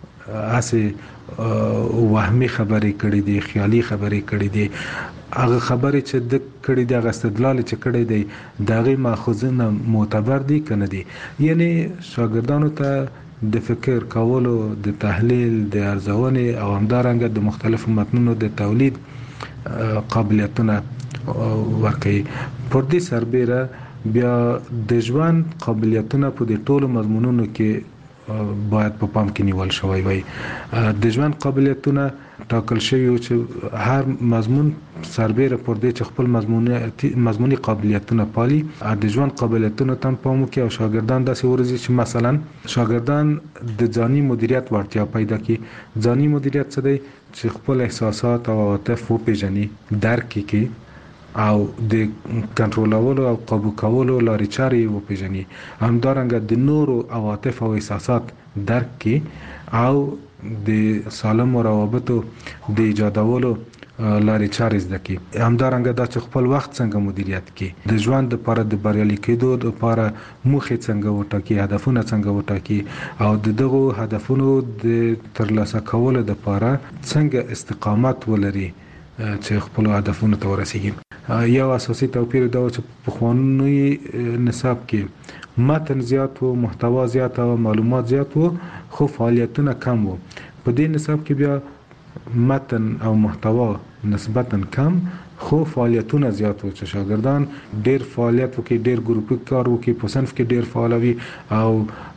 اسه وهمي خبرې کړې دي، خیالي خبرې کړې دي. هغه خبرې چې د کړې دي، هغه استدلال چې کړی دی، دغه ماخذونه معتبر دي کنه دي. یعنی شاګردانو ته د فکر کولو، د تحلیل، د ارزونې او همدارنګه د مختلفو متنونو د تولید قابلیتونه ورکړي. پر دې سربېره بیا د ژوند قابلیتونه په دې ټولو مضمونونو کې باید په پام کې نیول شوی وي. د ژوند قابلیتونه ټاکل شوی چې هر مضمون سربېره پر دې چې خپل مضموني قابلیتونه پالي، د ژوند قابلیتونه تم پام وکړي او شاګردان داسې ورزي چې مثلا شاګردان د ځاني مدیریت وړتیا پیدا کړي. ځاني مدیریت څه دی؟ چې خپل احساسات او عواطف وپېژني، درک کړي او د کنټرولولو او قابو کولو لارې چارې وپېژني. همدارنګه د نورو عواطف او احساسات درک کړي او د سالمو روابطو د ایجادولو لارې چارې زده کړي. همدارنګه دا چې خپل وخت څنګه مدیریت کړي، د ژوند لپاره د بریالي کېدو لپاره موخې څنګه وټاکي، هدفونه څنګه وټاکي او د دغو هدفونو د ترلاسه کولو لپاره څنګه استقامت ولري چې خپل هدفونو ته ورسیږي. یو اساسي توپیر دا چې په خواني نصاب کې متن زیات وو، محتوا زیات او معلومات زیات وو، خو فعالیتونه کم وو. په دې نصاب کې بیا متن او محتوا نسبتا کم خو فعالیتونه زیات وو چې شاګردان ډیر فعالیت وکړي، ډیر ګروپي کار وکړي، په صنف کې ډیر فعال وي او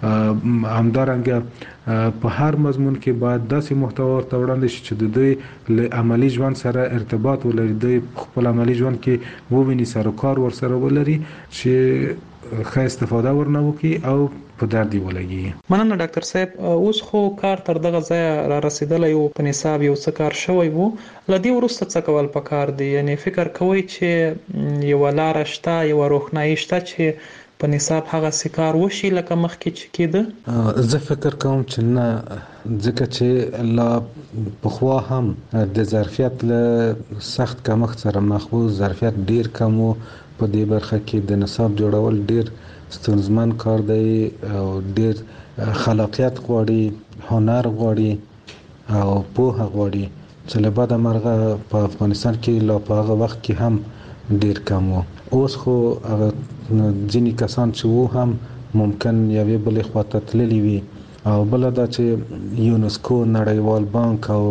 همدارنګه په هر مضمون کې باید داسې محتوا ورته وړاندې شي چې د دوی له عملی ژوند سره ارتباط ولري، دوی خپل عملی ژوند کې وویني، سر او کار ورسره ولري چې ښه استفاده ورنه وکړي او په درد ولګي. مننه ډاکټر صاحب. اوس خو کار تر دغه ځای را رسیدلی یو په نصاب یو څه کار شوی وو، له دې وروسته څه کول پکار دي؟ یعنی فکر کوئ چې یو لاره شته، یو روښنایي شته چې په نصاب هغه سکار وشي لکه مخکې چې کېده؟ زه فکر کوم چې نه، ځکه چې لا پخوا هم د ظرفیت له سخت کمښت سره مخ وو، ظرفیت ډیر کم وو په دې برخه کې. د نصاب جوړول ډیر ستونزمن کار دی او ډیر خلاقیت غواړي، هنر غواړي او پوهه غواړي چې له بده مرغه په افغانستان کې لا په هغه وخت کې هم ډیر کم وو. اوس خو هغه ځینې کسان چې وو هم ممکن یوې بلې خواته تللي وي او بله دا چې یونسکو، نړیوال بانک او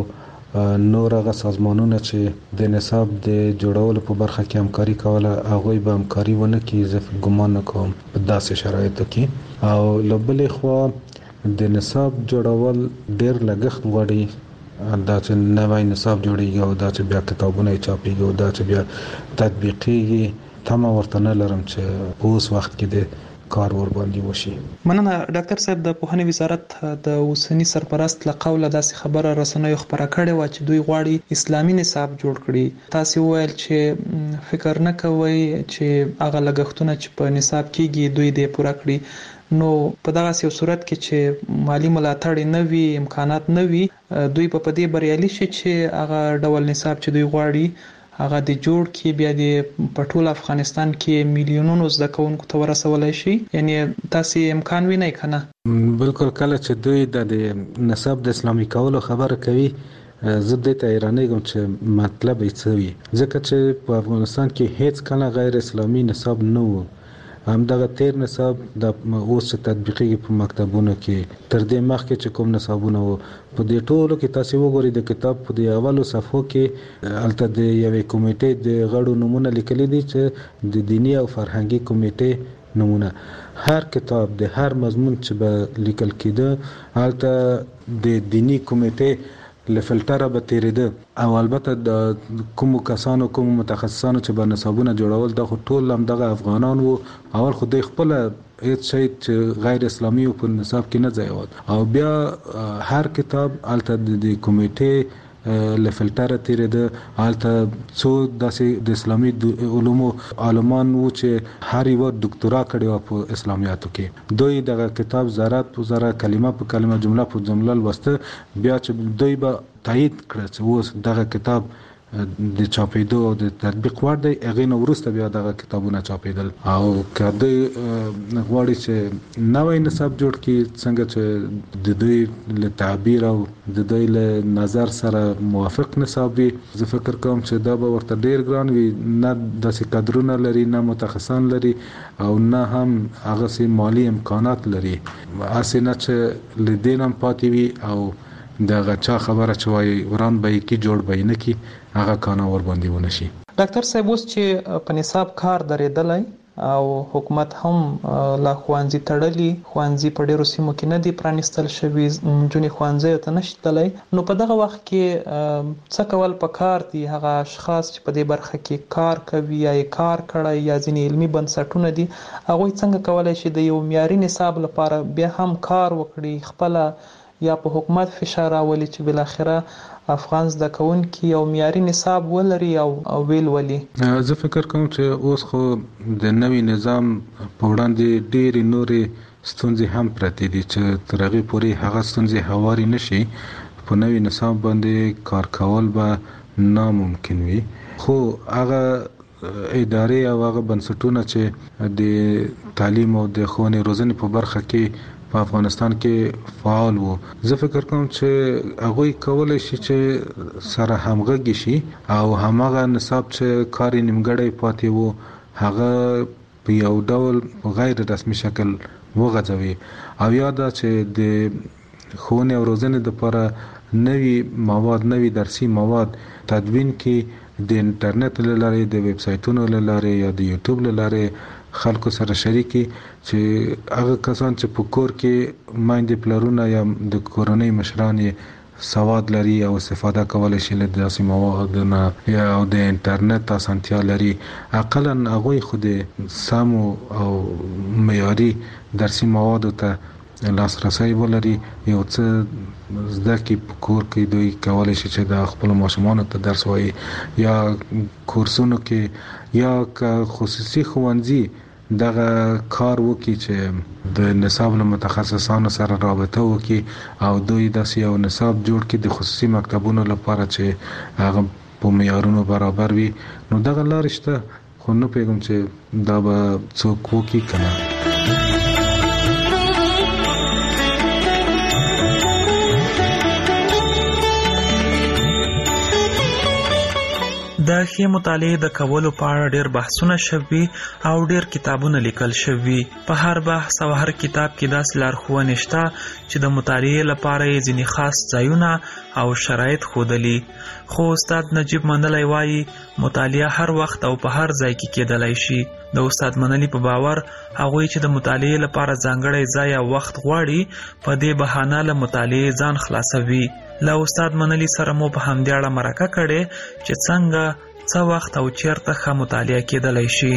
نور هغه سازمانونه چې د نصاب د جوړولو په برخه کې همکاري کوله، هغوی به همکاري ونه کړي، زه ګمان نه کوم په داسې شرایطو کې. او له بلې خوا د نصاب جوړول ډېر لګښت غواړي، دا چې نوی نصاب جوړیږي او دا چې بیا کتابونه یې چاپیږي او دا چې بیا تطبیقیږي، تمه ورته نه لرم چې په اوس وخت کې د کار ور باندې وشي. مننه ډاکټر صاحب. د پوهنې وزارت د اوسنی سرپرست له قوله داسې خبره رسنیو خبره کړې و چې دوی غواړي اسلامي نصاب جوړ کړي. تاسو وویل چې فکر نه کوئ چې هغه لګښتونه چې په نصاب کېږي دوی دې پوره کړي. نو په دغه یو صورت کې چې مالی ملاتړ نه وي، امکانات نه وي، دوی په دې بریالي شي چې هغه ډول نصاب چې دوی غواړي هغه د جوړ کې بیا د پټول افغانستان کې میلیونونو زده کوونکو ته ورسولای شي؟ یعنی تاسو امکان وینئ کنه؟ بالکل. کله چې دوی د نصاب د اسلامي کولو خبره کوي، زه دې ته حیرانېږم چې مطلب یې څه وي، ځکه چې په افغانستان کې هیڅ کله غیر اسلامي نصاب نه و. همدغه تیر نصاب د اوس چې تطبیقي په مکتبونو کې تر دې مخکې چې کوم نصابونه وو، په دې ټولو کې تاسو وګورئ د کتاب په دې اولو صفحو کې البته د یوې کمیټې د غړو نمونه لیکلي دي چې د دینی او فرهنګي کمیټې نمونه. هر کتاب د هر مضمون چې به لیکل کېده البته د دینی کمیټې لفلټره به تیرېده او البته د کوم کسانو، کوم متخصصانو چې به نصابونه جوړول د خو ټول هم دغه افغانان وو. اول خو د خپل هیڅ شی چې غیر اسلامي په نصاب کې نه ځایود او بیا هر کتاب البته د کمیټې لفلټره تیرېده. البته څو داسې د اسلامي علومو عالمان وو چې هر یو ډاکټرا کړی و په اسلامیاتو کې. دوی دغه کتاب ذره په ذره، کلمه په کلمه، جمله په جمله لوسته، بیا چې دوی به تایید کړ چې اوس دغه کتاب د چاپېدو او د تطبیق وړ دی، هغې نه وروسته بیا دغه کتابونه چاپېدل. او که دوی غواړي چې نوی نصاب جوړ کړي، څنګه چې د دوی له تعبیر او د دوی له نظر سره موافق نصاب وي، زه فکر کوم چې دا به ورته ډېر ګران وي. نه داسې کادرونه لري، نه متخصصان لري او نه هم هغسې مالی امکانات لري. هسې نه چې له دې نه پاتې وي او دغه چا خبره چې وایي وران به یې کې جوړ به یې نه کړي، هغه کانه ور باندې ونه شي. ډاکټر صاحب، اوس چې په نصاب کار درېدلی او حکومت هم لا ښوونځي تړلي، ښوونځي په ډېرو سیمو کې نه دي پرانیستل شوي، نجونې ښوونځیو ته نشي تللی، نو په دغه وخت کې څه کول پکار دي؟ هغه اشخاص چې په دې برخه کې کار کوي یا یې کار کړی یا ځینې علمي بنسټونه دي، هغوی څنګه کولی شي د یو معیاري نصاب لپاره بیا هم کار وکړي، خپله یا په حکومت فشار راولي چې بالاخره افغان زده کوونکي یو معیاري نصاب ولري او ویل ولي؟ زه فکر کوم چې اوس خو د نوي نظام په وړاندې ډېرې نورې ستونزې هم پرتې دي چې تر هغې پورې هغه ستونزې هوارې نشي. په نوي نصاب باندې کار کول به ناممکن وي. خو هغه ادارې او هغه بنسټونه چې د تعلیم او د ښوونې روزنې په برخه کې په افغانستان کې فعال وو، زه فکر کوم چې هغوی کولی شي چې سره همغږي شي او هماغه نصاب چې کار یې نیمګړی پاتې وو هغه په یو ډول غیر رسمي شکل وغځوي. او یا دا چې د ښوونې او روزنې لپاره نوي مواد، نوي درسي مواد تدوین کې د انټرنیټ لاره د ویب سایټونو لاره یا د یوټیوب لاره خلکو سره شریکي چې هغه کسان چې په کور کې مايندې پلرونه یا د کورنۍ مشران سواد لري او استفاده کولای شي له داسې موادونو یا د انټرنیټ اسانتیا لري اقلا هغه خود سمو او معیاري درسي موادو ته لاسرسي ولري یو څه زده کی په کور کې دوی کولای شي چې د خپل ماشومانو ته درس وایي یا کورسونو کې یا خصوصي ښوونځي دغه کار وکړي چې د نصاب له متخصصانو سره رابطه وکړي او دوی داسې یو نصاب جوړ کړي د خصوصي مکتبونو لپاره چې هغه په معیارونو برابر وي نو دغه لارې شته خو نه پوهیږم چې دا به څوک وکړي که نه. د ښې مطالعې د کولو په اړه ډېر بحثونه شوي او ډېر کتابونه لیکل شوي. په هر بحث او هر کتاب کې داسې لارښوونې شته چې د مطالعې لپاره یې ځینې خاص ځایونه او شرایط ښودلي. خو استاد نجیب منلی وایي مطالعه هر وخت او په هر ځای کې کېدلی شي. د استاد منلی په باور هغوی چې د مطالعې لپاره ځانګړی ځای او وخت غواړي په دې بهانه له مطالعې ځان خلاصوي. له استاد منلی سره مو په همدې اړه مرکه کړې چې څنګه څه وخت او چیرته ښه مطالعه کېدلی شي.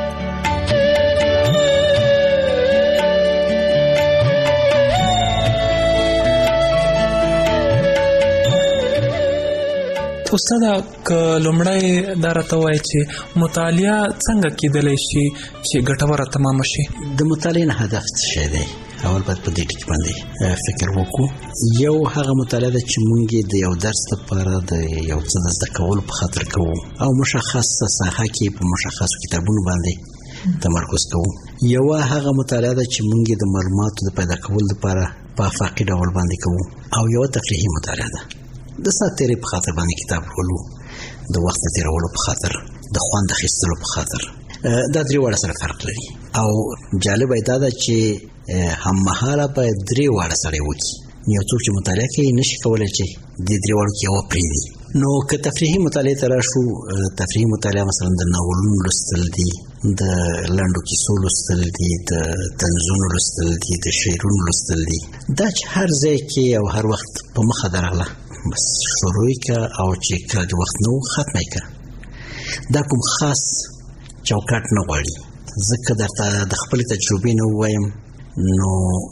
استاد که لومړی دا راته وایي چې مطالعه څنګه کېدلی شي چې ګټوره تمامه شي؟ د مطالعې نه هدف څه شی دی؟ اول باید په دې ټکي باندې فکر وکړو. یو هغه مطالعه ده چې موږ د یو درس لپاره د یو څه د زده کولو په خاطر کوو او مشخصه ساحه کې په مشخصو کتابونو باندې تمرکز کوو. یو هغه مطالعه ده چې موږ د معلوماتو د پیدا کولو لپاره په افاقي ډول باندې کوو او یو تفریحي مطالعه ده د ساعت تیرې په خاطر باندې کتاب لولو، د وخت تیرولو په خاطر، د خوند اخیستلو په خاطر. دا درې واړه سره فرق لري او جالبه دا ده چې هممهاله باید درې واړه سره وکړي. یو څوک چې مطالعه کوي نشي کولی چې د درې واړو کې یوه پرېږدي. نو که تفریحي مطالعې ته راشو، تفریحي مطالعه مثلا د ناولونو لوستل دي، د لنډو کیسو لوستل دي، د طنزونو لوستل دي، د شعرونو لوستل دي. دا چې هر ځای کې او هر وخت په مخه درغله بس شروع که او چې کله د وخت نو ختمه که. دا کوم خاص چوکاټ نه غواړي. ځکه درته د خپلې تجربې نه ووایم نو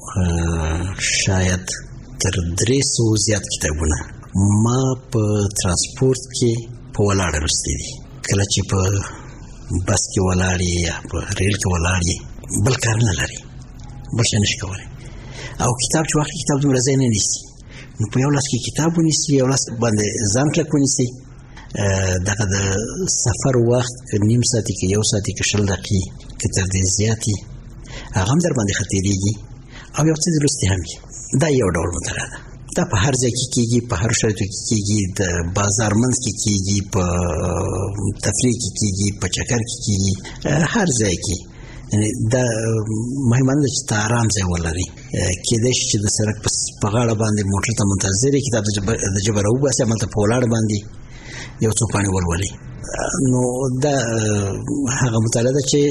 شاید تر 300 زیات کتابونه ما په ترانسپورت کې په ولاړه لوستي دي. کله چې په بس کې ولاړ یې یا په ریل کې ولاړ یې بل کار نه لري، بل شی نشي کولی. او کتاب چې واخلي کتاب دومره ځای نه نیسي، نو په یو لاس کې کتاب ونیسي، یو لاس باندې ځان کلک ونیسي. دغه د سفر وخت که نیم ساعتي که یو ساعتي که 20 دقیقې که تر دې زیاتې هغه هم در باندې ښه تېرېږي او یو څه د لوستي هم وي. دا یو ډول مطالعه ده. دا په هر ځای کې کېږي، په هر شرایطو کې کېږي، د بازار منځ کې کېږي، په تفریح کې کېږي، په چکر کې کېږي، هر ځای کې. دا مهمه ده چې ته آرام ځای ولري. کېدای شي چې د سړک په غاړه باندې موټر ته منتظر یې، کتاب د جبه راوباسي، همالته په ولاړ باندې یو څو پاڼې ولولي. نو دا هغه مطالعه ده چې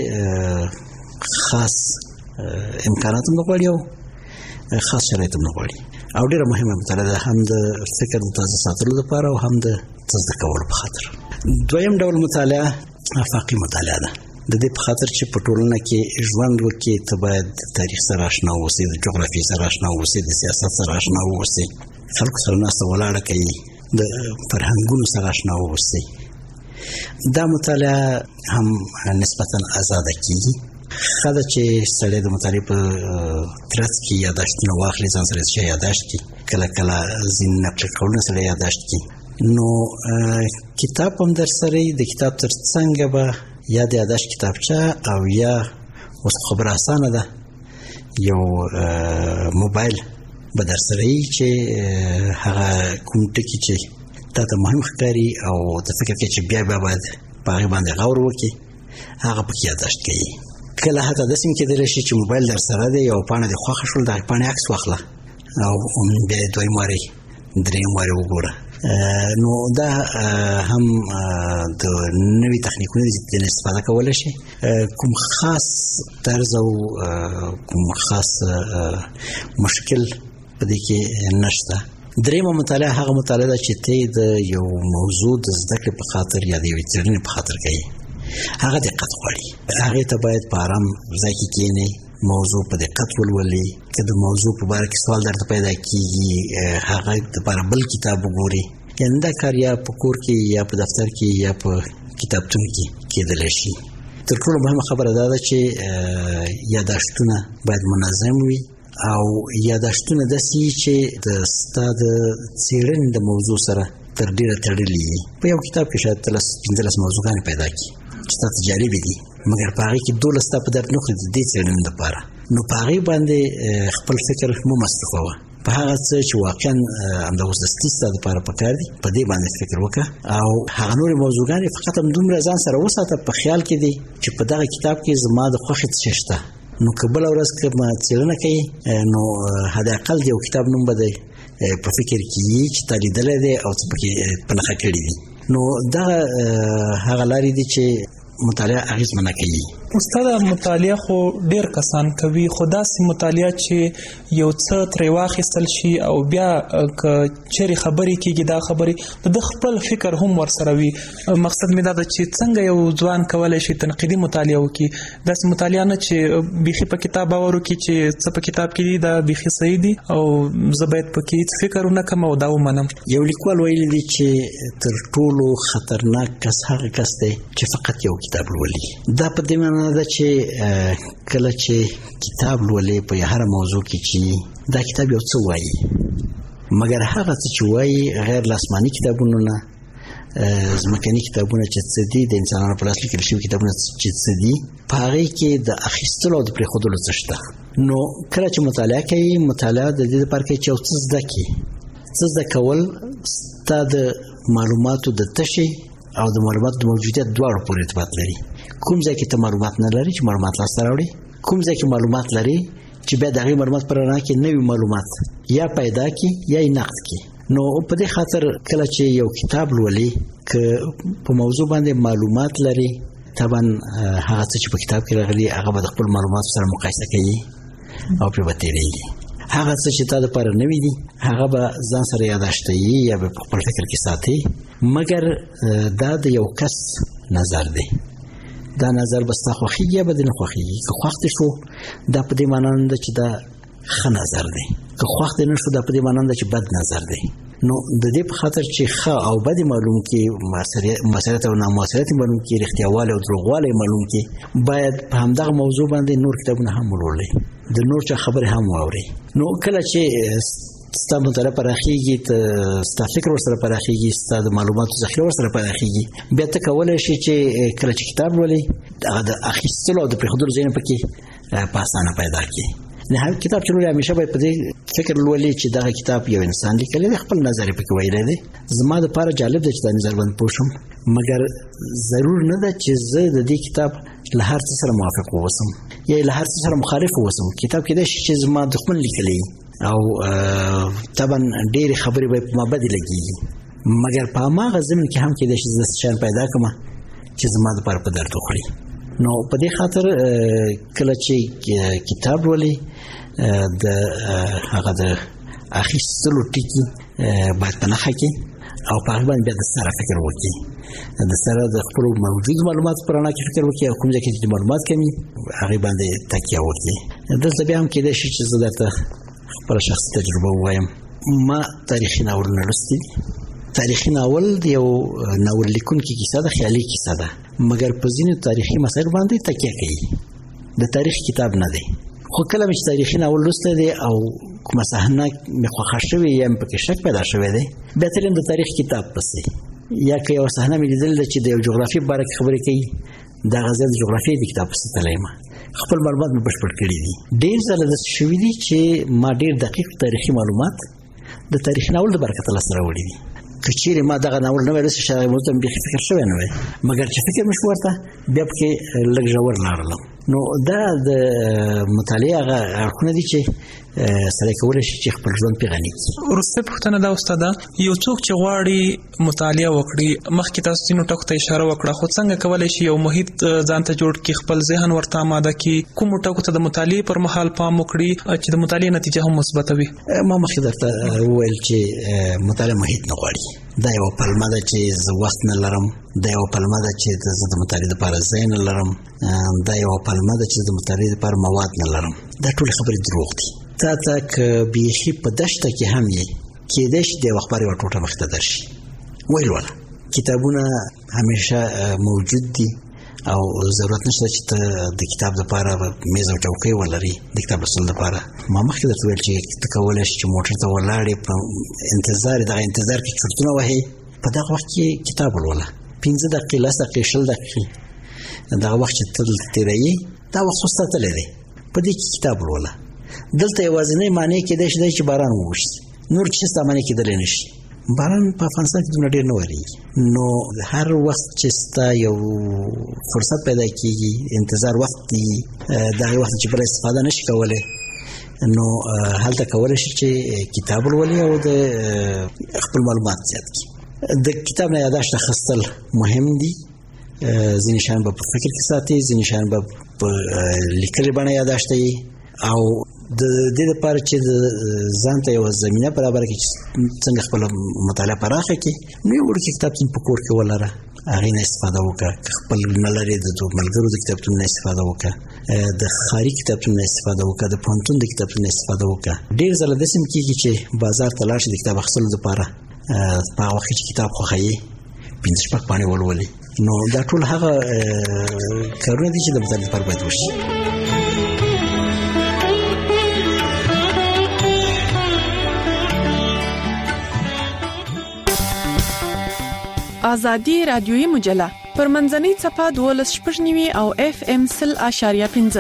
خاص امکانات هم نه غواړي او خاص شرایط هم نه غواړي او ډېره مهمه مطالعه ده، هم د فکر د تازه ساتلو لپاره او هم د زده کولو په خاطر. دویم ډول مطالعه افاقي مطالعه ده. د دې په خاطر چې په ټولنه کې ژوند وکړي ته باید د تاریخ سره آشنا واوسې، د جغرافیې سره آشنا واوسې، د سیاست سره آشنا واوسې، خلکو سره ناسته ولاړه کوي، د فرهنګونو سره آشنا واوسئ. دا مطالعه هم نسبتا آزاده کېږي. ښه ده چې سړی د مطالعې په ترڅ کې یاداشتونه واخلي، ځان سره څه یاداشت کړي، کله کله ځینې نقل قولونه سره یاداشت کړي. نو کتاب هم در سره د کتاب تر څنګ به یا د یاداشت کتابچه او یا اوس خبره اسانه ده یو موبایل به در سره یي چې هغه کوم ټکي چې تا ته مهم ښکاري او ته فکر کوې چې بیا باید په هغې باندې غور وکړي، هغه پکې یاداشت کوي. کله حتی داسې هم کېدلی شي چې موبایل در سره دی، یو پاڼه دې خوښه شول، د هغې پاڼې عکس واخله او بیا یې دویم وارې درېیم وارې وګوره. نو دا هم د نوې تخنیکونو د استفاده کول شي. کوم خاص طرز او کوم خاص مشکل په دې کې نشته. دریمه مطالعه هغه مطالعه ده چې ته د یو موضوع د زده کړې په خاطر یا د یوې څېړنې په خاطر کوي. هغه دقت غواړي. هغې ته باید په آرام ځای کې کښېنې، موضوع په دقت ولولي. که د موضوع په باره کې سوال درته پیدا کېږي هغه دپاره بل کتاب وګوري. یعنې دا کار یا په کور کې یا په دفتر کې یا په کتابتون کې کېدلی شي. تر ټولو مهمه خبره دا ده چې یاداشتونه باید منظم وي او یاداشتونه داسې چې د ستا د څېړنې د موضوع سره تر ډېره تړلي وي. په یو کتاب کې شاید 15 موضوعګانې پیدا کړي چې تا ته جالبې دي، مګر په هغې کې 12 ستا په درد نه خوري د دې څېړنې لپاره. نو په هغې باندې خپل فکر مه مصرفوه. په هغه څه چې واقعا همداوسدستي ستا دپاره پکار دي په دې باندې فکر وکړه او هغه نورې موضوعګانې فقط همدومره ځان سره وساته په خیال کې دی چې په دغه کتاب کې زما د خوښې څه شته. نو که بله ورځ که څېړنه کوي نو حداقل د یو کتاب نوم به دی په فکر کې وي چې تا لیدلی دی او څه پکې په نښه کړي دي. نو دغه هغه لارې دي چې مطالعه اغېزمنه کوي. استاد مطالعه خو ډیر کسان کوي، خو داسې مطالعه چې یو څه ترې واخیستل شي او بیا که چیرې خبرې کېږي دا خبرې د خپل فکر هم ورسره وي. مقصد مې دا ده چې څنګه یو ځوان کولی شي تنقیدي مطالعه وکړي. داسې مطالعه نه چې بیخي په کتاب باور وکړي چې څه په کتاب کې دي دا بیخي صحیح دي او زه باید پکې هېڅ فکر ونه کړم او دا ومنم. یو لیکوال ویلي دي چې تر ټولو خطرناک کس هغه کس دی چې فقط یو کتاب لولي. دا په دې معنی ده چې کله چې کتاب لولې په هره موضوع کې چې دا کتاب یو څه وایي، مګر هغه څه چې وایي غیر لاسماني کتابونه نه، ځمکني کتابونه چې څه دي، د انسانانو په لاس لیکل شوي کتابونه چې څه دي، په هغې کې د اخیستلو او د پرېښودلو څه شته. نو کله چې مطالعه کوي، مطالعه د دې لپاره کوي چې یو څه زده کړي. څه زده کول ستا د معلوماتو د تشې او د معلوماتو د موجودیت دواړو پورې ارتباط لري. کوم ځای کې ته معلومات نه لري چې معلومات لاسته راوړي، کوم ځای کې معلومات لري چې بیا د هغې معلومات په رڼا کې نوي معلومات یا پیدا کړي یا یې نقد کړي. نو په دې خاطر کله چې یو کتاب لولي که په موضوع باندې معلومات لري، طبعا هغه څه چې په کتاب کې راغلي هغه به د خپل معلوماتو سره مقایسه کوي او پرې به تېرېږي. هغه څه چې تا دپاره نوي دي هغه به ځان سره یاداشتوي یا به په خپل فکر کې ساتي. مګر دا د یو کس نظر دی. دا نظر به ستا خوښېږي یا به دې نه خوښېږي. که خوښ دې شو دا په دې معنا نه ده چې دا ښه نظر دی، که خوښ دې نه شو دا په دې معنا نه ده چې بد نظر دی. نو د دې په خاطر چې ښه او بد معلوم کې، موثریت او ناموثریت معلوم کې، رښتیاوالی او دروغوالی معلوم کې، باید په همدغه موضوع باندې نور کتابونه هم ولولئ، د نور چا خبرې هم واورئ. نو کله چې ستا مطالعه پراخېږي، ستا فکر ورسره پراخېږي، ستا د معلوماتو ذخیره ورسره پراخېږي، بیا ته کولی شي چې کله چې کتاب لولئ هغه د اخیستلو او د پرېښودلو ځایونه پکې په اسانه پیدا کړي. هر کتاب چې لولي همیشه باید په دې فکر لولي چې دغه کتاب یو انسان لیکلی دی، خپل نظر یې پکې ویلی دی. زما دپاره جالب دی چې دا نظر باندې پوه شم، مګر ضرور نه ده چې زه د دې کتاب له هر څه سره موافق واوسم یا له هر څه سره مخالف واوسم. کتاب کېدای شي چې زما دښمن لیکلی او طبعا ډېرې خبرې به په ما بدې لګېږي، مګر په هماغه ضمن کې هم کېدای شي زه داسې شیان پیدا کړم چې زما دپاره په درد وخوري. نو په دې خاطر کله چې کتاب لولي د هغه د اخیستلو ټکي باید په نښه کړي او په هغې باندې بیا د سره فکر وکړي، د سره د خپلو موجودو معلوماتو په رڼا کې فکر وکړي او کوم ځای کې چې معلومات کمي هغې باندې تکیه وکړي. دلته بیا هم کېدای شي چې زه درته خپله شخصي تجربه ووایم. ما تاریخي ناولونه لوستي دي. تاریخي ناول د یو ناول لیکونکي کیسه ده، خیالي کیسه ده، مګر په ځینو تاریخي مسایلو باندې تکیه کوي. د تاریخ کتاب نه دی. خو کله مې چې تاریخي ناول لوستی دی او کومه صحنه مې خوښه شوې یا مې پکې شک پیدا شوی دی، بیا تلم د تاریخ کتاب پسې. یا که یوه صحنه مې لیدلې ده چې د یو جغرافیې په باره کې خبرې کوي، دغه ځای د جغرافیې د کتاب پسې تللی یم. خپل معلومات مې بشپړ کړي دي. ډېر ځله داسې شوي دي چې ما ډېر دقیق تاریخي معلومات د تاریخي ناول د برکته لاسته راوړي دي. که چیرې ما دغه ناول نه وای لوستی چې هغې موضوع ته مې بیخي فکر شوی نه وای، مګر چې فکر مې شو ورته بیا پکې لږ ژور لاړلم. نو دا د مطالعې هغه اړخونه دي چې سره کولای شي چې خپل ژوند په غني کړي. ورسته پوښتنه دا استاد یو څوک چې غواړي مطالعه وکړي مخکې تاسو ځینو ټکو ته اشاره وکړه خو څنګه کولای شي یو محیط ځان ته جوړ کړي خپل ذهن ورته آماده کړي کوم ټکو ته د مطالعې پر مهال پام وکړي چې د مطالعې نتیجه هم مثبت وي؟ ما مخکې درته وویل چې مطالعه محیط نه غواړي دا یو پلمه ده چې زه وخت نه لرم دا یو پلمه ده چې زه د مطالعې لپاره ځای نه لرم دا یو پلمه ده چې د مطالعې لپاره مواد نه لرم دا ټول خبرې دروغ دي. تا که بیخي په دشته کې هم یې کېدای شي د یو خبر یوه ټوټه مخته درشي ویل وله کتابونه همیشه موجود دي او ضرورت نشته چې ته د کتاب لپاره میز او چوکۍ ولري د کتاب لوستلو لپاره. ما مخکې درته ویل چې ته کولی شي چې موټر ته ولاړې په انتظار دغه انتظار کې چرتونه وهې په دغه وخت کې کتاب ولوله 15 دقیقې 10 دقیقې 20 دقیقې دغه وخت چې ته دلته تېروې دا وخت خو ساتلی دی په دې کې کتاب ولوله. دلته یوازینی معنی کېدای شي چې باران ووشي نور چې ستا معنی کېدلی نه شي. باران په افغانستان کې دومره ډېر نه ورېږي نو هر وخت چې ستا یو فرصت پیدا کېږي انتظار وخت دی دغه وخت چې بله استفاده نه شي کولی نو هلته کولی شي چې کتاب ولولي او د خپل معلومات زیات کړي. د کتاب نه یاداشت اخیستل مهم دي ځینې شیان به په فکر کې ساتي ځینې شیان به په لیکلې بڼه یاداشت وي او د دې لپاره چې ځان ته یو زمینه برابره کړي چې څنګه خپل مطالعه پراخه کړي نو یو وړوکی کتابتون په کور کې ولره هغې نه استفاده وکړه که خپل نه لرې د ملګرو د کتابتون نه استفاده وکړه د ښاري کتابتون نه استفاده وکړه د پوهنتون د کتابتون نه استفاده وکړه. ډېر ځله داسې هم کېږي چې بازار ته لاړ شي د کتاب اخیستلو لپاره په هغه وخت کې چې کتاب خوښوي 5-6 پاڼې ولولي نو دا ټول هغه کارونه دي چې د مطالعې لپاره باید وشي. آزادی رادیویی مجله پر منځنۍ صفحه 12.9 او FM 100.5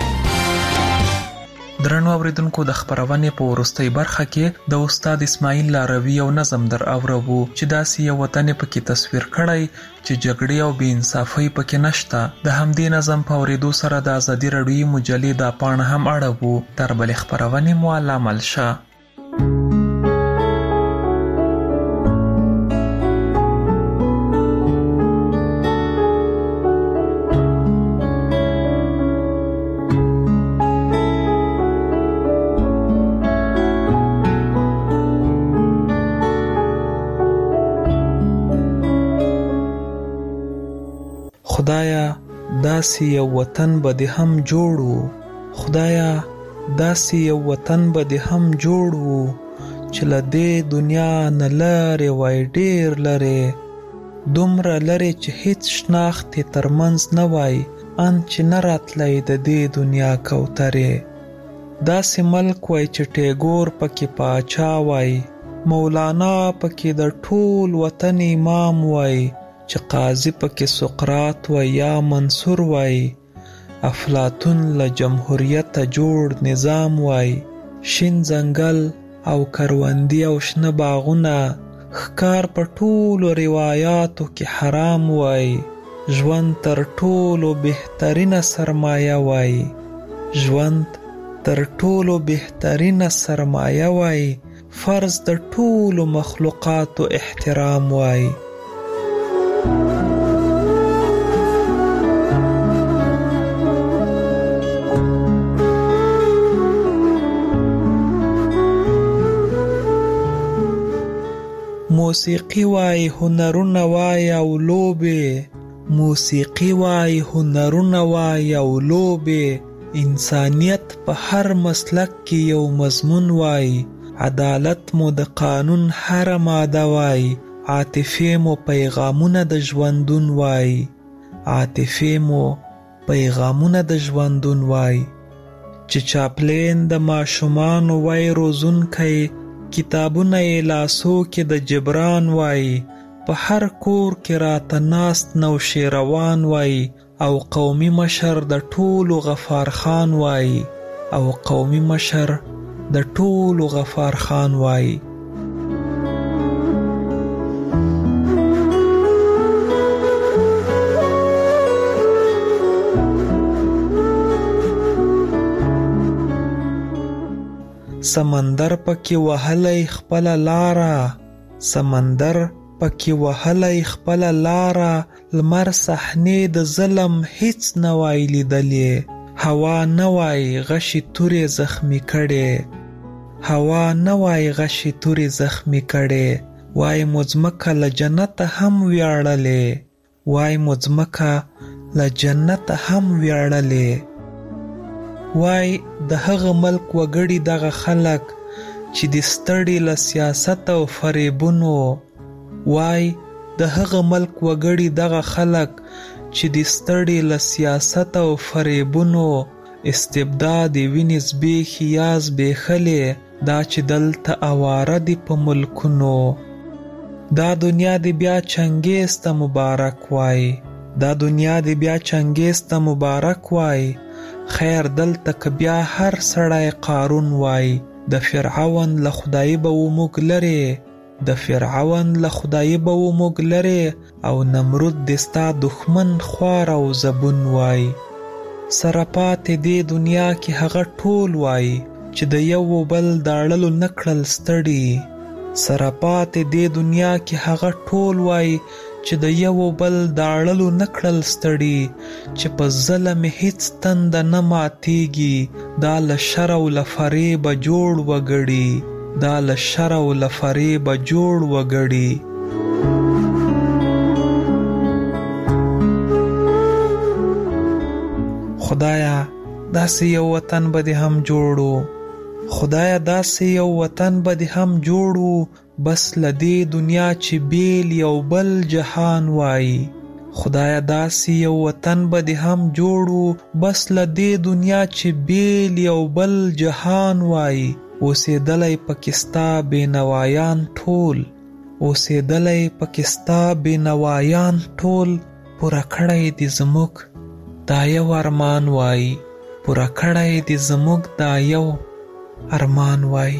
درنو اوریدونکو د خبرونې په وروستۍ برخه کې د استاد اسماعیل لاروی یو نظم در اورو چې داسې یو وطن پکې تصویر کړی چې جګړې او بې انصافۍ پکې نشته. د همدې نظم په اوریدو سره د آزادی رادیویی مجلې دا پاڼه هم اړه تر بلې خبرونې مو علامل شه. خدایا داسې یو وطن به دې هم جوړو خدایا داسې یو وطن به دې هم جوړو چې له دې دنیا نه لرې وای ډېر لرې دومره لرې چې هیڅ شناخت یې ترمنځ نه وای ان چې نه راتلی د دې دنیا کوترې داسې ملک وای چې ټیګور پکې پاچا وای مولانا پکې د ټول وطن امام وای چې قاضي پکې سقراط وای یا منصور وای افلاطون له جمهوریت جوړ نظام وای شین ځنګل او کروندې او شنه باغونه ښکار په ټولو روایاتو کې حرام وای ژوند تر ټولو بهترینه سرمایه وای ژوند تر ټولو بهترینه سرمایه وای فرض د ټولو مخلوقاتو احترام وای. موسیقي وای هنرونه وای او لوبې موسیقي وای هنرونه وای او لوبې انسانیت په هر مسلک کې یو مضمون وای عدالت مو د قانون هر ماده وای عاطفه مو پیغامونه د ژوندون وای عاطفه مو پیغامونه د ژوندون وای چې چاپلین د ماشومان وای روزونکی کتابونه یې لاسو کې د جبران وای په هر کور کې راته ناست نو شیروان وای او قومي مشر د ټولو غفار خان وای او قومي مشر د ټولو غفار خان وای. سمندر پکې وهلی خپل لاره، سمندر پکې وهلی خپل لاره، لمر صحنې د ظلم هیڅ نه وای لیدلې، هوا نه وای غشي تورې زخمی کړې، هوا نه وای غشي تورې زخمی کړې، وای مځمکه له جنته هم ویاړلې، وای مځمکه له جنته هم ویاړلې، وای د هغه ملک وګړي دغه خلک چې د ستړي له سیاست او فریبونو، وای د هغه ملک وګړي دغه خلک چې د ستړي له سیاست او فریبونو، استبداد وینې زبېښي یا زبېښلې، دا چې دلته اواره دي په ملکونو، دا دنیا دی بیا چنګیز ته مبارک وای، دا دنیا دی بیا چنګیز ته مبارک وای، خیر دلته که بیا هر سړی قارون وای، د فرعون له خدای به و موږ لرې، د فرعون له خدای به و موږ لرې، او نمرود د ستا دښمن خوار او زبون وای، سره پاتې دې دنیا کې هغه ټول وای چې د یو بل د اړلو نه کړل ستړي، سره پاتې دې دنیا کې هغه ټول وای چې د یو بل د اړلو نه کړل ستړي، چې په ظلم هیڅ تنده نه ماتیږي، دا له شر او له فریبه جوړ وګړي، دا له شر او له فریبه جوړ وګړي. خدایا داسې یو وطن به دې هم جوړو، خدایا داسې یو وطن به دې هم جوړو، بس له دې دنیا چې بیل یو بل جهان وای، خدایا داسې یو وطن به دې هم جوړو، بس له دې دنیا چې بیل یو بل جهان وای، اوسېدلی پکې ستا بېنوایان ټول، اوسېدلی پکې ستا بېنوایان ټول، پوره کړی دې زموږ دا یو ارمان وای، پوره کړی دې زموږ دا یو ارمان وای.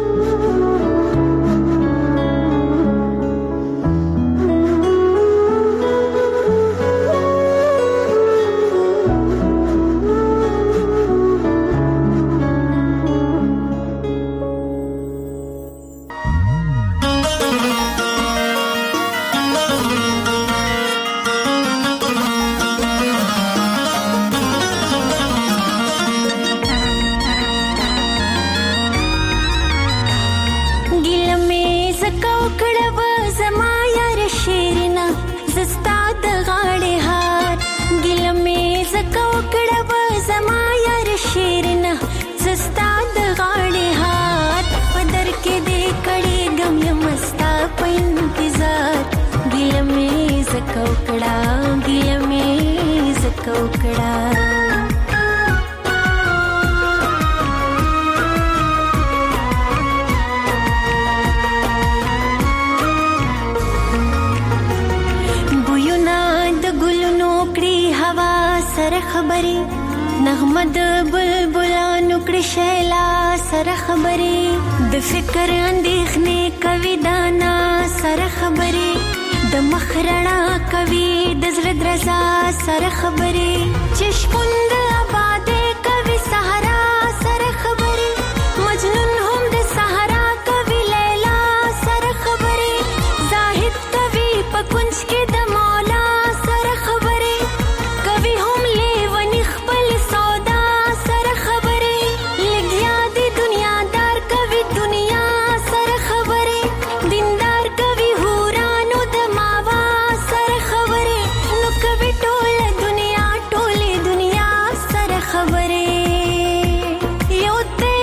نغمه د بلبلانو کړي شیلا سره خبرې، د فکر اندېښنې کوي دانا سره خبرې، د مخ رڼا کوي د زړه درزا سره خبرې، چې شپون د آبادې کوي صحرا سره خبرې، مجنون هم د صحرا کوي لیلا سره خبرې، زاهد کوي په کونج کې د مولا سره خبرې، کوي هم لیونی خپل سودا سره خبرې، لګیا دی دنیادار کوي دنیا سره خبرې، دیندار کوي هورانو د ماوا سره خبرې، نو کوي ټوله دنیا سره خبرې، یو ته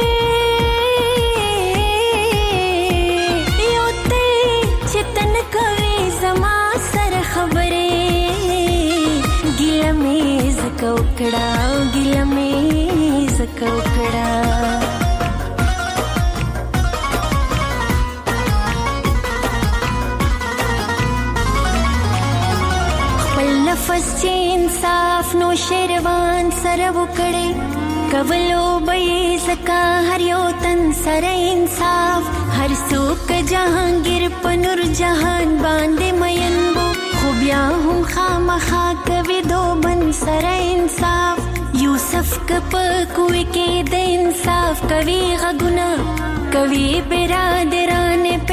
چې تن کوي زما سره خبرې، ګیله مې زکه وکړه، ګیله مې زکه وکړه. خپل نفس چې انصاف نو شیروان سره وکړي، کولو به زکه هر یو تن سره انصاف، هر څوک جهانگیر په نور جهان باندې مین بو، خو بیا هم خامخا کوي دو بن سره انصاف، یو یوسف کپ کوی کې د انصاف کوي غږونه کوي برادران